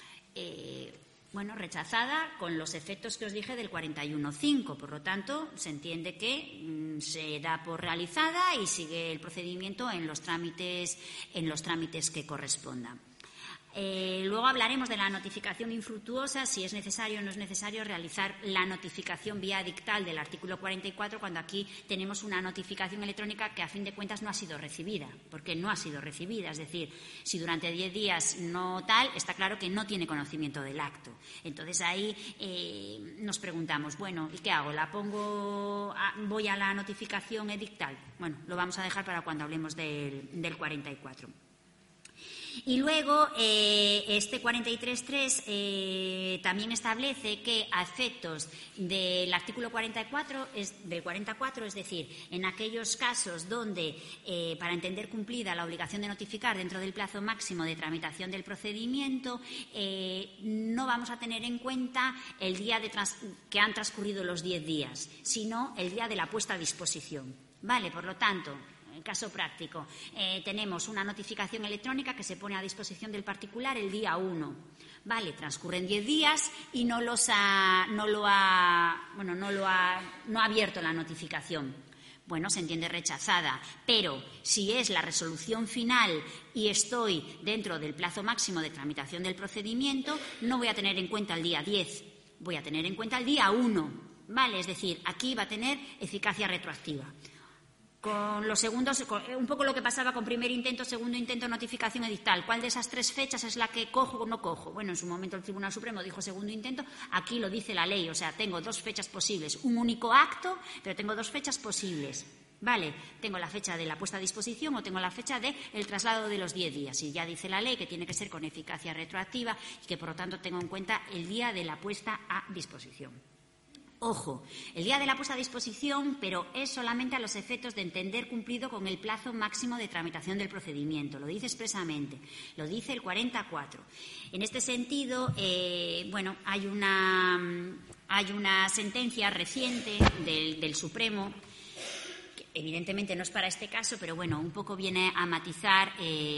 Rechazada con los efectos que os dije del 41.5. Por lo tanto, se entiende que se da por realizada y sigue el procedimiento en los trámites que correspondan. Luego hablaremos de la notificación infructuosa, si es necesario o no es necesario realizar la notificación vía dictal del artículo 44, cuando aquí tenemos una notificación electrónica que a fin de cuentas no ha sido recibida, porque no ha sido recibida. Es decir, si durante 10 días no tal, está claro que no tiene conocimiento del acto. Entonces ahí nos preguntamos, bueno, ¿y qué hago? ¿Voy a la notificación edictal? Bueno, lo vamos a dejar para cuando hablemos del 44. Y luego, este 43.3 también establece que a efectos del artículo 44, es decir, en aquellos casos donde, para entender cumplida la obligación de notificar dentro del plazo máximo de tramitación del procedimiento, no vamos a tener en cuenta el día que han transcurrido los 10 días, sino el día de la puesta a disposición. ¿Vale? Por lo tanto, en caso práctico, tenemos una notificación electrónica que se pone a disposición del particular el día 1. Vale, transcurren 10 días y no ha abierto la notificación. Bueno, se entiende rechazada, pero si es la resolución final y estoy dentro del plazo máximo de tramitación del procedimiento, no voy a tener en cuenta el día 10, voy a tener en cuenta el día 1. Vale, es decir, aquí va a tener eficacia retroactiva. Con los segundos, un poco lo que pasaba con primer intento, segundo intento, notificación edictal. ¿Cuál de esas 3 fechas es la que cojo o no cojo? Bueno, en su momento el Tribunal Supremo dijo segundo intento, aquí lo dice la ley, o sea, tengo 2 fechas posibles, un único acto, pero tengo 2 fechas posibles. Vale, tengo la fecha de la puesta a disposición o tengo la fecha del traslado de los 10 días. Y ya dice la ley que tiene que ser con eficacia retroactiva y que, por lo tanto, tengo en cuenta el día de la puesta a disposición. Ojo, el día de la puesta a disposición, pero es solamente a los efectos de entender cumplido con el plazo máximo de tramitación del procedimiento. Lo dice expresamente, lo dice el 44. En este sentido, hay una sentencia reciente del Supremo, que evidentemente no es para este caso, pero bueno, un poco viene a matizar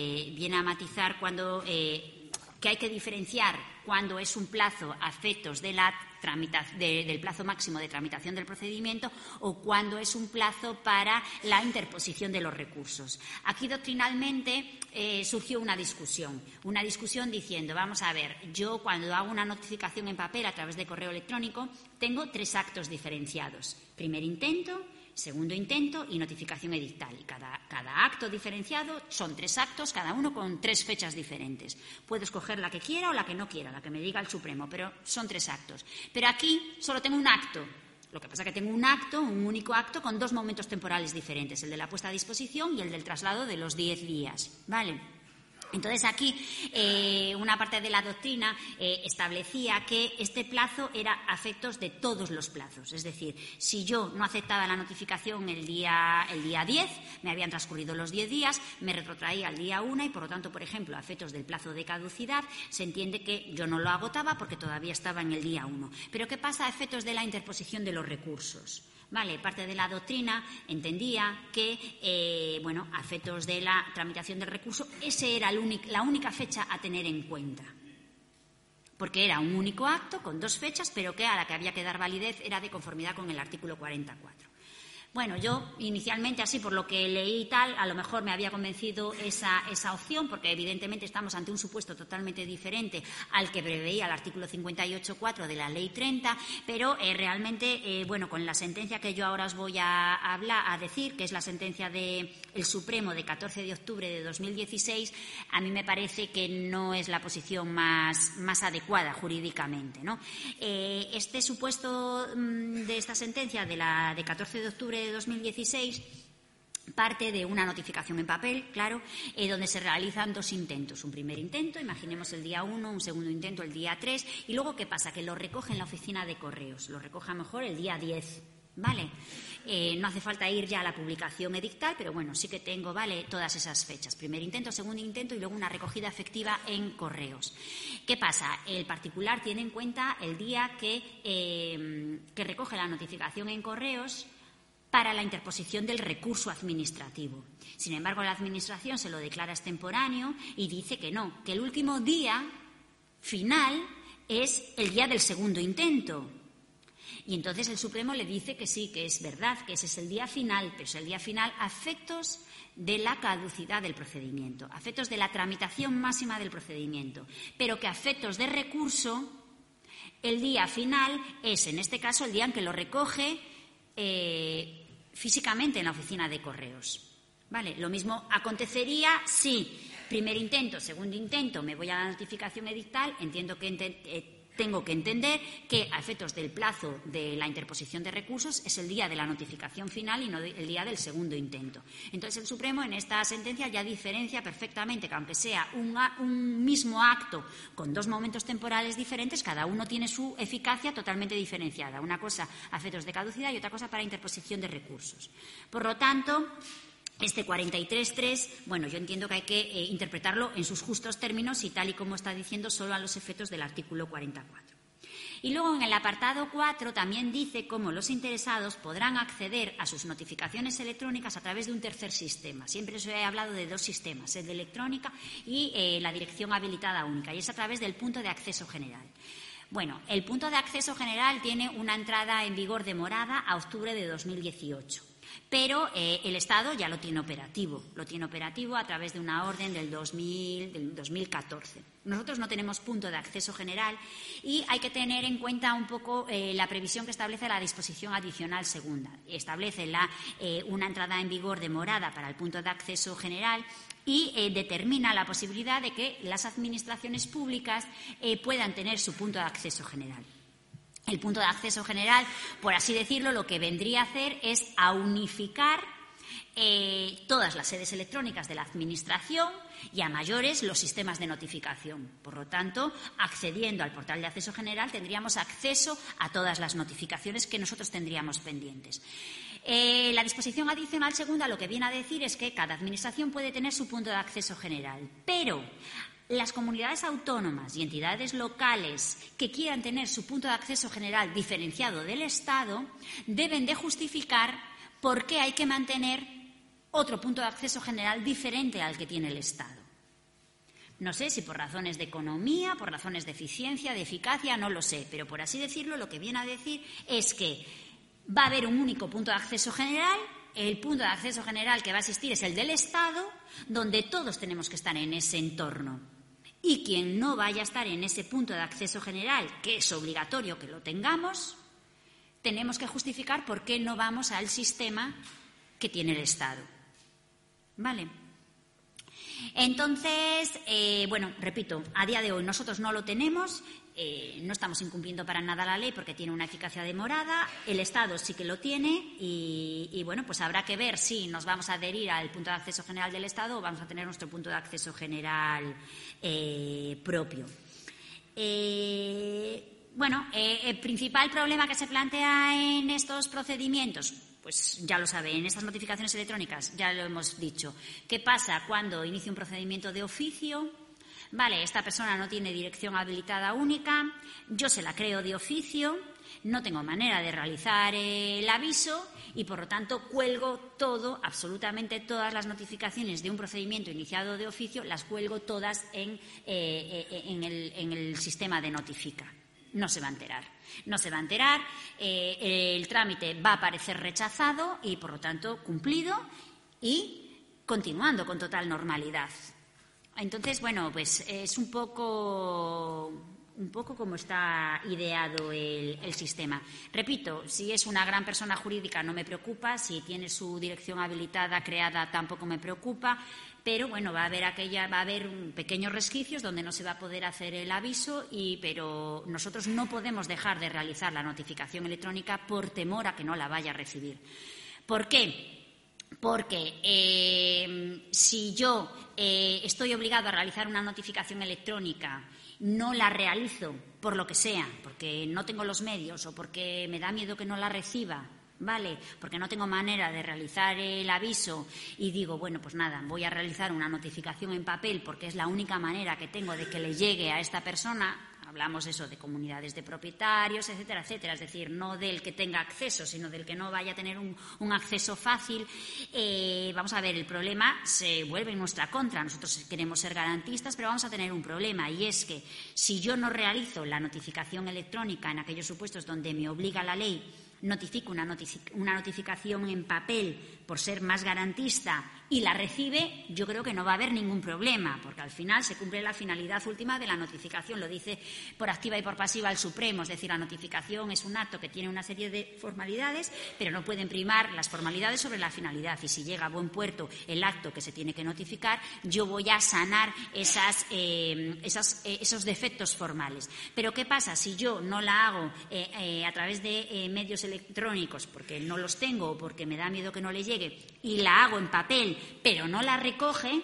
cuando que hay que diferenciar cuando es un plazo a efectos de del plazo máximo de tramitación del procedimiento o cuando es un plazo para la interposición de los recursos. Aquí doctrinalmente surgió una discusión diciendo, vamos a ver, yo cuando hago una notificación en papel a través de correo electrónico tengo 3 actos diferenciados. Primer intento, segundo intento y notificación edictal. Y cada acto diferenciado son 3 actos, cada uno con 3 fechas diferentes. Puedo escoger la que quiera o la que no quiera, la que me diga el Supremo, pero son 3 actos. Pero aquí solo tengo un acto. Lo que pasa es que tengo un único acto con 2 momentos temporales diferentes, el de la puesta a disposición y el del traslado de los 10 días. ¿Vale? Entonces, aquí una parte de la doctrina establecía que este plazo era a efectos de todos los plazos. Es decir, si yo no aceptaba la notificación el día 10, me habían transcurrido los 10 días, me retrotraía al día 1 y, por lo tanto, por ejemplo, a efectos del plazo de caducidad, se entiende que yo no lo agotaba porque todavía estaba en el día 1. Pero, ¿qué pasa a efectos de la interposición de los recursos? Vale, parte de la doctrina entendía que, a efectos de la tramitación del recurso, esa era la única fecha a tener en cuenta. Porque era un único acto con 2 fechas, pero que a la que había que dar validez era de conformidad con el artículo 44. Bueno, yo inicialmente, así por lo que leí y tal, a lo mejor me había convencido esa opción, porque evidentemente estamos ante un supuesto totalmente diferente al que preveía el artículo 58.4 de la Ley 30, pero realmente, con la sentencia que yo ahora os voy a decir, que es la sentencia del Supremo de 14 de octubre de 2016, a mí me parece que no es la posición más adecuada jurídicamente, ¿no? Este supuesto de esta sentencia de 14 de octubre de 2016 parte de una notificación en papel, claro, donde se realizan 2 intentos. Un primer intento, imaginemos el día 1, un segundo intento el día 3, y luego, ¿qué pasa? Que lo recoge en la oficina de correos, lo recoge a lo mejor el día 10, ¿vale? No hace falta ir ya a la publicación edictal, pero bueno, sí que tengo, ¿vale?, todas esas fechas. Primer intento, segundo intento y luego una recogida efectiva en correos. ¿Qué pasa? El particular tiene en cuenta el día que recoge la notificación en correos para la interposición del recurso administrativo. Sin embargo, la Administración se lo declara extemporáneo y dice que no, que el último día final es el día del segundo intento. Y entonces el Supremo le dice que sí, que es verdad, que ese es el día final, pero es el día final a efectos de la caducidad del procedimiento, a efectos de la tramitación máxima del procedimiento, pero que a efectos de recurso el día final es, en este caso, el día en que lo recoge físicamente en la oficina de correos. ¿Vale? Lo mismo acontecería si primer intento, segundo intento, me voy a la notificación edictal, tengo que entender que a efectos del plazo de la interposición de recursos es el día de la notificación final y no el día del segundo intento. Entonces el Supremo en esta sentencia ya diferencia perfectamente que aunque sea un mismo acto con 2 momentos temporales diferentes, cada uno tiene su eficacia totalmente diferenciada. Una cosa a efectos de caducidad y otra cosa para interposición de recursos. Por lo tanto, este 43.3, bueno, yo entiendo que hay que interpretarlo en sus justos términos y tal y como está diciendo, solo a los efectos del artículo 44. Y luego en el apartado 4 también dice cómo los interesados podrán acceder a sus notificaciones electrónicas a través de un tercer sistema. Siempre os he hablado de 2 sistemas, el de electrónica y la dirección habilitada única, y es a través del punto de acceso general. Bueno, el punto de acceso general tiene una entrada en vigor demorada a octubre de 2018. Pero el Estado ya lo tiene operativo a través de una orden del 2014. Nosotros no tenemos punto de acceso general y hay que tener en cuenta un poco la previsión que establece la disposición adicional segunda. Establece una entrada en vigor demorada para el punto de acceso general y determina la posibilidad de que las administraciones públicas puedan tener su punto de acceso general. El punto de acceso general, por así decirlo, lo que vendría a hacer es a unificar todas las sedes electrónicas de la Administración y a mayores los sistemas de notificación. Por lo tanto, accediendo al portal de acceso general tendríamos acceso a todas las notificaciones que nosotros tendríamos pendientes. La disposición adicional segunda lo que viene a decir es que cada Administración puede tener su punto de acceso general, pero las comunidades autónomas y entidades locales que quieran tener su punto de acceso general diferenciado del Estado deben de justificar por qué hay que mantener otro punto de acceso general diferente al que tiene el Estado. No sé si por razones de economía, por razones de eficiencia, de eficacia, no lo sé, pero por así decirlo lo que viene a decir es que va a haber un único punto de acceso general. El punto de acceso general que va a existir es el del Estado, donde todos tenemos que estar en ese entorno. Y quien no vaya a estar en ese punto de acceso general, que es obligatorio que lo tengamos, tenemos que justificar por qué no vamos al sistema que tiene el Estado. ¿Vale? Entonces, repito, a día de hoy nosotros no lo tenemos. No estamos incumpliendo para nada la ley porque tiene una eficacia demorada. El Estado sí que lo tiene y pues habrá que ver si nos vamos a adherir al punto de acceso general del Estado o vamos a tener nuestro punto de acceso general propio. El principal problema que se plantea en estos procedimientos, pues ya lo sabe, en estas notificaciones electrónicas ya lo hemos dicho. ¿Qué pasa cuando inicia un procedimiento de oficio? Vale, esta persona no tiene dirección habilitada única, yo se la creo de oficio, no tengo manera de realizar el aviso y, por lo tanto, cuelgo todo, absolutamente todas las notificaciones de un procedimiento iniciado de oficio, las cuelgo todas en el sistema de notifica. No se va a enterar, el trámite va a aparecer rechazado y, por lo tanto, cumplido y continuando con total normalidad. Entonces, pues es un poco como está ideado el sistema. Repito, si es una gran persona jurídica no me preocupa, si tiene su dirección habilitada creada tampoco me preocupa, pero va a haber pequeños resquicios donde no se va a poder hacer el aviso, pero nosotros no podemos dejar de realizar la notificación electrónica por temor a que no la vaya a recibir. ¿Por qué? Porque si yo estoy obligado a realizar una notificación electrónica, no la realizo por lo que sea, porque no tengo los medios o porque me da miedo que no la reciba, ¿vale? Porque no tengo manera de realizar el aviso y digo, bueno, pues nada, voy a realizar una notificación en papel porque es la única manera que tengo de que le llegue a esta persona. Hablamos eso de comunidades de propietarios, etcétera, etcétera. Es decir, no del que tenga acceso, sino del que no vaya a tener un acceso fácil. Vamos a ver, el problema se vuelve en nuestra contra. Nosotros queremos ser garantistas, pero vamos a tener un problema. Y es que si yo no realizo la notificación electrónica en aquellos supuestos donde me obliga la ley, notifico una notificación en papel por ser más garantista y la recibe, yo creo que no va a haber ningún problema, porque al final se cumple la finalidad última de la notificación. Lo dice por activa y por pasiva el Supremo, es decir, la notificación es un acto que tiene una serie de formalidades, pero no pueden primar las formalidades sobre la finalidad. Y si llega a buen puerto el acto que se tiene que notificar, yo voy a sanar esos defectos formales. Pero ¿qué pasa si yo no la hago a través de medios electrónicos porque no los tengo o porque me da miedo que no le llegue y la hago en papel pero no la recoge,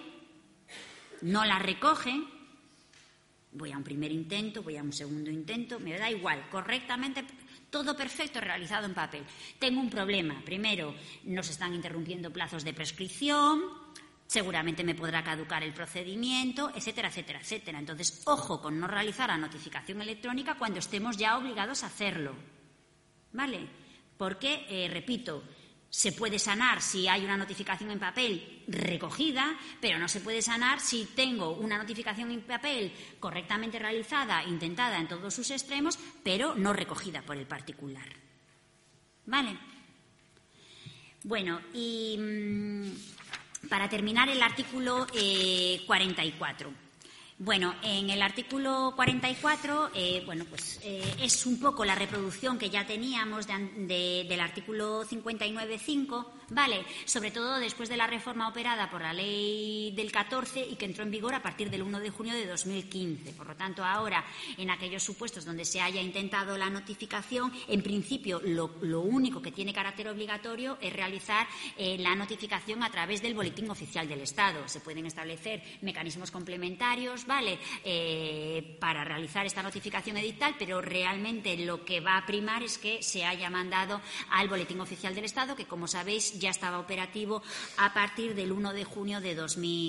voy a un primer intento, voy a un segundo intento, me da igual, correctamente, todo perfecto realizado en papel. Tengo un problema. Primero, nos están interrumpiendo plazos de prescripción, seguramente me podrá caducar el procedimiento, etcétera, etcétera, etcétera. Entonces, ojo con no realizar la notificación electrónica cuando estemos ya obligados a hacerlo, ¿vale? Porque, repito, se puede sanar si hay una notificación en papel recogida, pero no se puede sanar si tengo una notificación en papel correctamente realizada, intentada en todos sus extremos, pero no recogida por el particular. ¿Vale? Bueno, y para terminar el artículo 44. Bueno, en el artículo 44, es un poco la reproducción que ya teníamos del artículo 59.5, ¿vale? Sobre todo después de la reforma operada por la ley del 14 y que entró en vigor a partir del 1 de junio de 2015. Por lo tanto, ahora, en aquellos supuestos donde se haya intentado la notificación, en principio, lo único que tiene carácter obligatorio es realizar la notificación a través del Boletín Oficial del Estado. Se pueden establecer mecanismos complementarios, ¿vale?, para realizar esta notificación edictal, pero realmente lo que va a primar es que se haya mandado al Boletín Oficial del Estado, que, como sabéis, ya estaba operativo a partir del 1 de junio de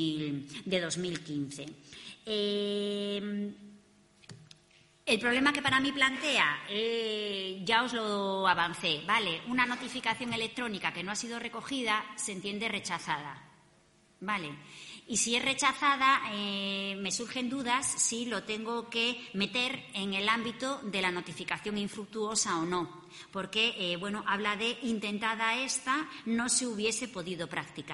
2015. El problema que para mí plantea, ya os lo avancé, ¿vale? Una notificación electrónica que no ha sido recogida se entiende rechazada, ¿vale? Y si es rechazada, me surgen dudas si lo tengo que meter en el ámbito de la notificación infructuosa o no, porque, habla de intentada esta, no se hubiese podido practicar.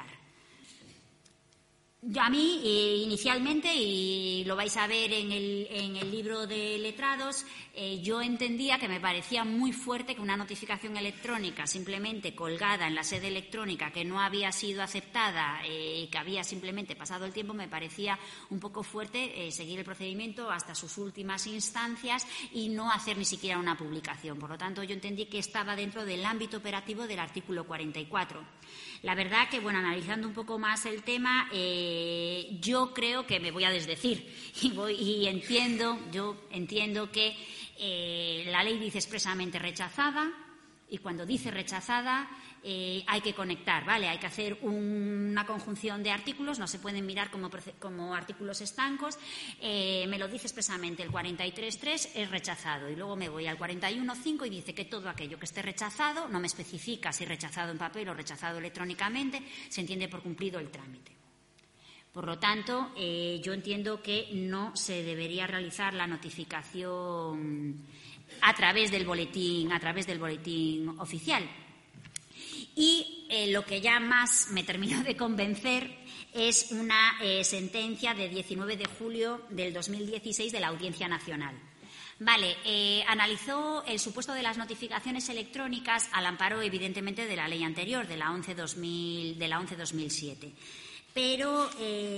A mí, inicialmente, y lo vais a ver en el libro de letrados, yo entendía que me parecía muy fuerte que una notificación electrónica simplemente colgada en la sede electrónica que no había sido aceptada, que había simplemente pasado el tiempo, me parecía un poco fuerte seguir el procedimiento hasta sus últimas instancias y no hacer ni siquiera una publicación. Por lo tanto, yo entendí que estaba dentro del ámbito operativo del artículo 44. La verdad que, analizando un poco más el tema, yo creo que me voy a desdecir y entiendo que la ley dice expresamente rechazada, y cuando dice rechazada hay que conectar, ¿vale? Hay que hacer una conjunción de artículos, no se pueden mirar como artículos estancos. Me lo dice expresamente el 43.3 es rechazado, y luego me voy al 41.5 y dice que todo aquello que esté rechazado, no me especifica si rechazado en papel o rechazado electrónicamente, se entiende por cumplido el trámite. Por lo tanto, yo entiendo que no se debería realizar la notificación a través del boletín oficial. Y lo que ya más me terminó de convencer es una sentencia de 19 de julio del 2016 de la Audiencia Nacional. Vale, analizó el supuesto de las notificaciones electrónicas al amparo, evidentemente, de la ley anterior, de la 11-2007. Pero,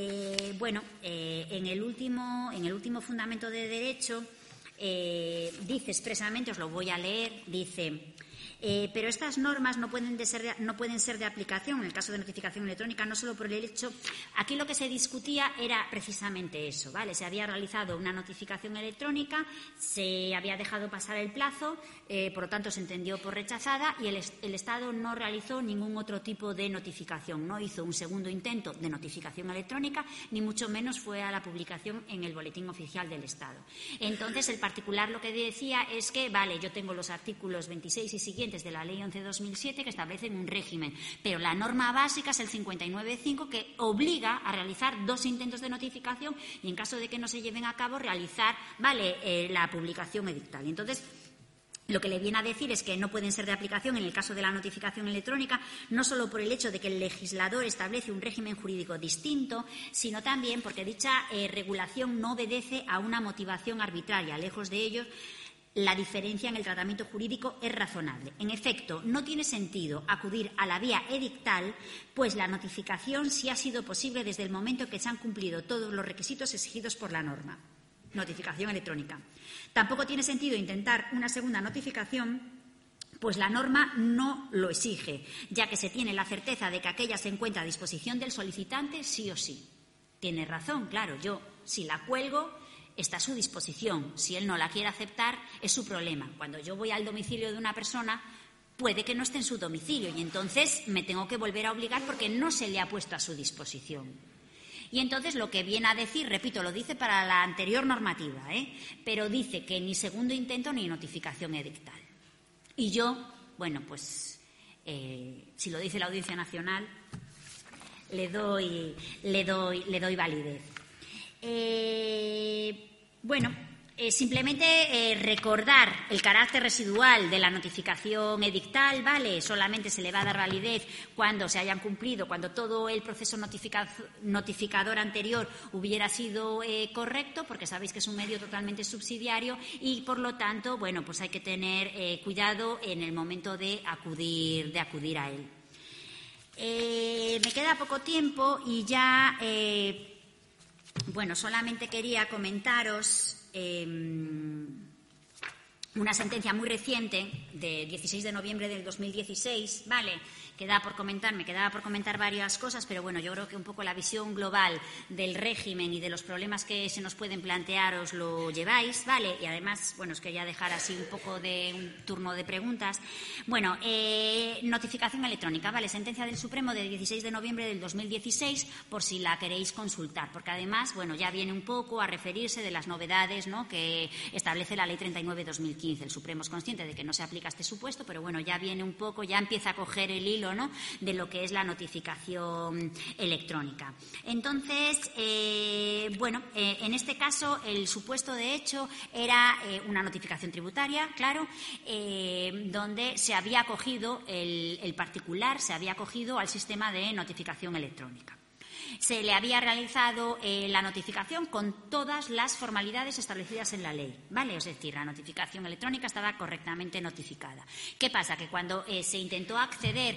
en el último fundamento de derecho dice expresamente, os lo voy a leer, dice: Pero estas normas no pueden ser de aplicación en el caso de notificación electrónica, no solo por el hecho. Aquí lo que se discutía era precisamente eso, ¿vale? Se había realizado una notificación electrónica, se había dejado pasar el plazo, por lo tanto se entendió por rechazada y el Estado no realizó ningún otro tipo de notificación, no hizo un segundo intento de notificación electrónica, ni mucho menos fue a la publicación en el Boletín Oficial del Estado. Entonces, el particular lo que decía es que, vale, yo tengo los artículos 26 y siguientes de la Ley 11/2007 que establecen un régimen, pero la norma básica es el 59.5 que obliga a realizar 2 intentos de notificación y en caso de que no se lleven a cabo realizar, vale, la publicación edictal. Entonces, lo que le viene a decir es que no pueden ser de aplicación en el caso de la notificación electrónica, no solo por el hecho de que el legislador establece un régimen jurídico distinto, sino también porque dicha regulación no obedece a una motivación arbitraria. Lejos de ello, la diferencia en el tratamiento jurídico es razonable. En efecto, no tiene sentido acudir a la vía edictal, pues la notificación sí ha sido posible desde el momento en que se han cumplido todos los requisitos exigidos por la norma. Notificación electrónica. Tampoco tiene sentido intentar una segunda notificación, pues la norma no lo exige, ya que se tiene la certeza de que aquella se encuentra a disposición del solicitante sí o sí. Tiene razón, claro, yo si la cuelgo está a su disposición. Si él no la quiere aceptar, es su problema. Cuando yo voy al domicilio de una persona, puede que no esté en su domicilio y entonces me tengo que volver a obligar porque no se le ha puesto a su disposición. Y entonces lo que viene a decir, repito, lo dice para la anterior normativa, pero dice que ni segundo intento ni notificación edictal. Y yo, bueno, pues si lo dice la Audiencia Nacional, le doy validez. Simplemente recordar el carácter residual de la notificación edictal, ¿vale? Solamente se le va a dar validez cuando se hayan cumplido, cuando todo el proceso notificador anterior hubiera sido correcto, porque sabéis que es un medio totalmente subsidiario y, por lo tanto, bueno, pues hay que tener cuidado en el momento de acudir a él. Me queda poco tiempo y ya, solamente quería comentaros una sentencia muy reciente de 16 de noviembre del 2016, ¿vale? Me quedaba por comentar varias cosas, pero bueno, yo creo que un poco la visión global del régimen y de los problemas que se nos pueden plantear os lo lleváis, ¿vale? Y además, os quería dejar así un poco de un turno de preguntas. Notificación electrónica, ¿vale? Sentencia del Supremo de 16 de noviembre del 2016, por si la queréis consultar, porque además, ya viene un poco a referirse de las novedades, ¿no?, que establece la Ley 39/2015. El Supremo es consciente de que no se aplica este supuesto, pero ya viene un poco, ya empieza a coger el hilo, ¿no?, de lo que es la notificación electrónica. Entonces, en este caso el supuesto de hecho era una notificación tributaria, claro, donde se había acogido el particular, se había acogido al sistema de notificación electrónica. Se le había realizado la notificación con todas las formalidades establecidas en la ley, ¿vale? Es decir, la notificación electrónica estaba correctamente notificada. ¿Qué pasa? Que cuando se intentó acceder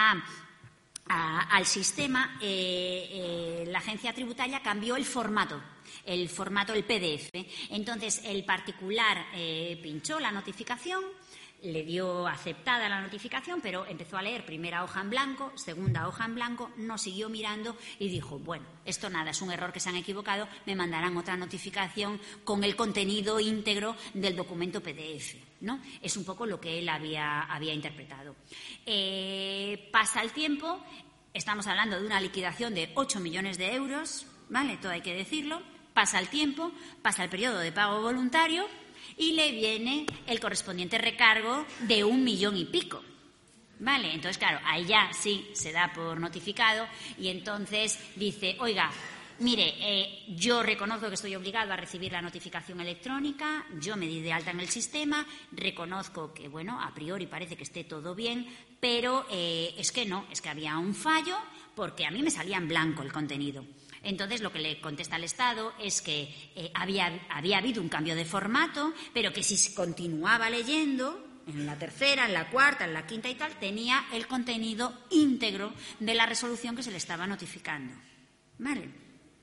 al sistema, la agencia tributaria cambió el formato, el PDF. Entonces, el particular pinchó la notificación, le dio aceptada la notificación, pero empezó a leer primera hoja en blanco, segunda hoja en blanco, no siguió mirando y dijo, esto nada, es un error que se han equivocado, me mandarán otra notificación con el contenido íntegro del documento PDF, ¿no? Es un poco lo que él había interpretado. Pasa el tiempo, estamos hablando de una liquidación de 8 millones de euros, ¿vale? Todo hay que decirlo. Pasa el tiempo, pasa el periodo de pago voluntario y le viene el correspondiente recargo de 1 millón y pico. ¿Vale? Entonces, claro, ahí ya sí se da por notificado y entonces dice, oiga, mire, yo reconozco que estoy obligado a recibir la notificación electrónica, yo me di de alta en el sistema, reconozco que, a priori parece que esté todo bien, pero es que no, es que había un fallo porque a mí me salía en blanco el contenido. Entonces, lo que le contesta el Estado es que había habido un cambio de formato, pero que si se continuaba leyendo, en la tercera, en la cuarta, en la quinta y tal, tenía el contenido íntegro de la resolución que se le estaba notificando. ¿Vale?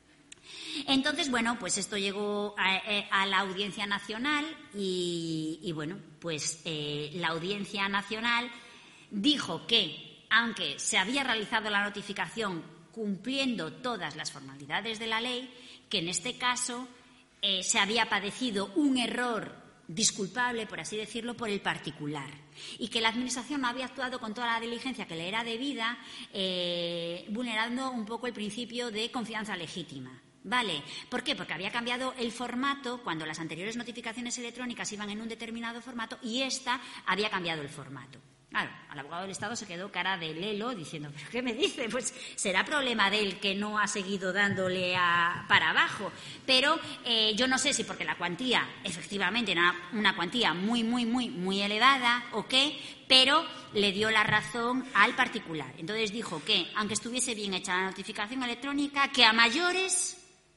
Entonces, bueno, pues esto llegó a la Audiencia Nacional y bueno, pues la Audiencia Nacional dijo que, aunque se había realizado la notificación cumpliendo todas las formalidades de la ley, que en este caso se había padecido un error disculpable, por así decirlo, por el particular y que la Administración no había actuado con toda la diligencia que le era debida, vulnerando un poco el principio de confianza legítima. ¿Vale? ¿Por qué? Porque había cambiado el formato cuando las anteriores notificaciones electrónicas iban en un determinado formato y esta había cambiado el formato. Claro, al abogado del Estado se quedó cara de lelo diciendo, ¿pero qué me dice? Pues será problema de él que no ha seguido dándole para abajo. Pero yo no sé si porque la cuantía efectivamente era una cuantía muy elevada o qué, pero le dio la razón al particular. Entonces dijo que, aunque estuviese bien hecha la notificación electrónica, que a mayores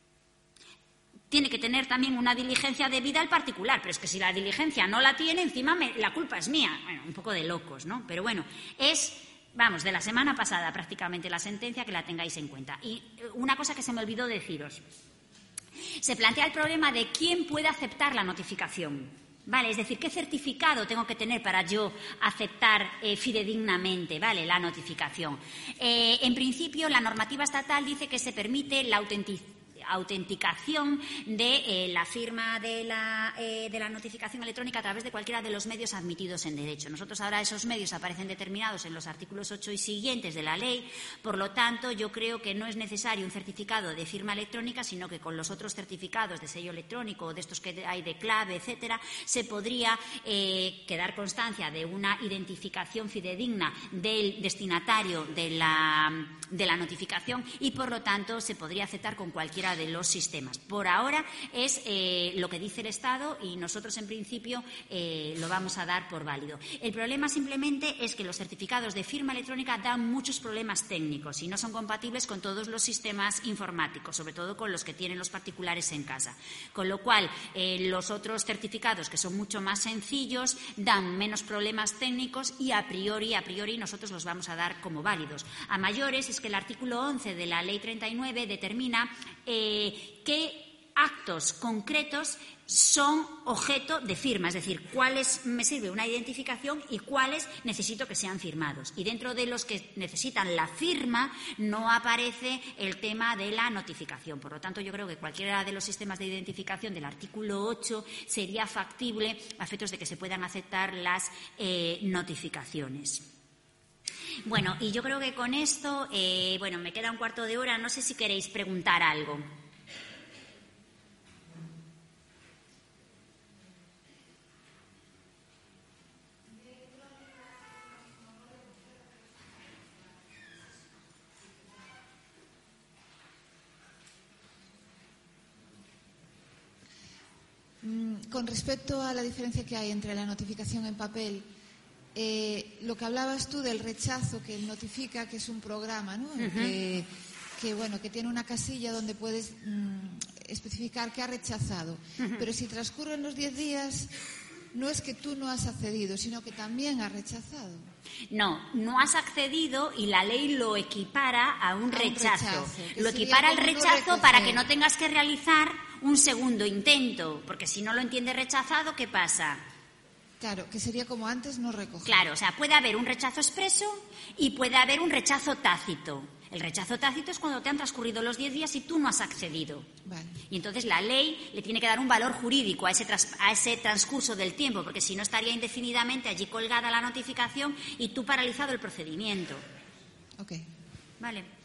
tiene que tener también una diligencia debida al particular, pero es que si la diligencia no la tiene, encima la culpa es mía. Bueno, un poco de locos, ¿no? Pero bueno, es, vamos, de la semana pasada prácticamente la sentencia, que la tengáis en cuenta. Y una cosa que se me olvidó deciros. Se plantea el problema de quién puede aceptar la notificación. Vale, es decir, ¿qué certificado tengo que tener para yo aceptar fidedignamente, vale, la notificación? En principio, la normativa estatal dice que se permite la autenticación de la firma de la notificación electrónica a través de cualquiera de los medios admitidos en derecho. Nosotros ahora esos medios aparecen determinados en los artículos 8 y siguientes de la ley, por lo tanto yo creo que no es necesario un certificado de firma electrónica, sino que con los otros certificados de sello electrónico o de estos que hay de clave, etcétera, se podría quedar constancia de una identificación fidedigna del destinatario de la notificación y por lo tanto se podría aceptar con cualquiera de los sistemas. Por ahora es lo que dice el Estado y nosotros en principio lo vamos a dar por válido. El problema simplemente es que los certificados de firma electrónica dan muchos problemas técnicos y no son compatibles con todos los sistemas informáticos, sobre todo con los que tienen los particulares en casa. Con lo cual, los otros certificados, que son mucho más sencillos, dan menos problemas técnicos y a priori nosotros los vamos a dar como válidos. A mayores es que el artículo 11 de la Ley 39 determina qué actos concretos son objeto de firma, es decir, cuáles me sirve una identificación y cuáles necesito que sean firmados. Y dentro de los que necesitan la firma no aparece el tema de la notificación. Por lo tanto, yo creo que cualquiera de los sistemas de identificación del artículo 8 sería factible a efectos de que se puedan aceptar las notificaciones. Bueno, y yo creo que con esto, me queda un cuarto de hora. No sé si queréis preguntar algo. Con respecto a la diferencia que hay entre la notificación en papel, lo que hablabas tú del rechazo que notifica, que es un programa, ¿no? Uh-huh. que tiene una casilla donde puedes especificar que ha rechazado. Uh-huh. Pero si transcurren los 10 días, no es que tú no has accedido, sino que también has rechazado. No has accedido y la ley lo equipara a un rechazo. Lo equipara al rechazo para que no tengas que realizar un segundo intento, porque si no lo entiende rechazado, ¿qué pasa? Claro, que sería como antes no recoger. Claro, o sea, puede haber un rechazo expreso y puede haber un rechazo tácito. El rechazo tácito es cuando te han transcurrido los 10 días y tú no has accedido. Vale. Y entonces la ley le tiene que dar un valor jurídico a ese transcurso del tiempo, porque si no estaría indefinidamente allí colgada la notificación y tú paralizado el procedimiento. Ok. Vale.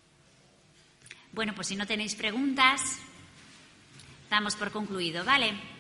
Bueno, pues si no tenéis preguntas, damos por concluido, ¿vale?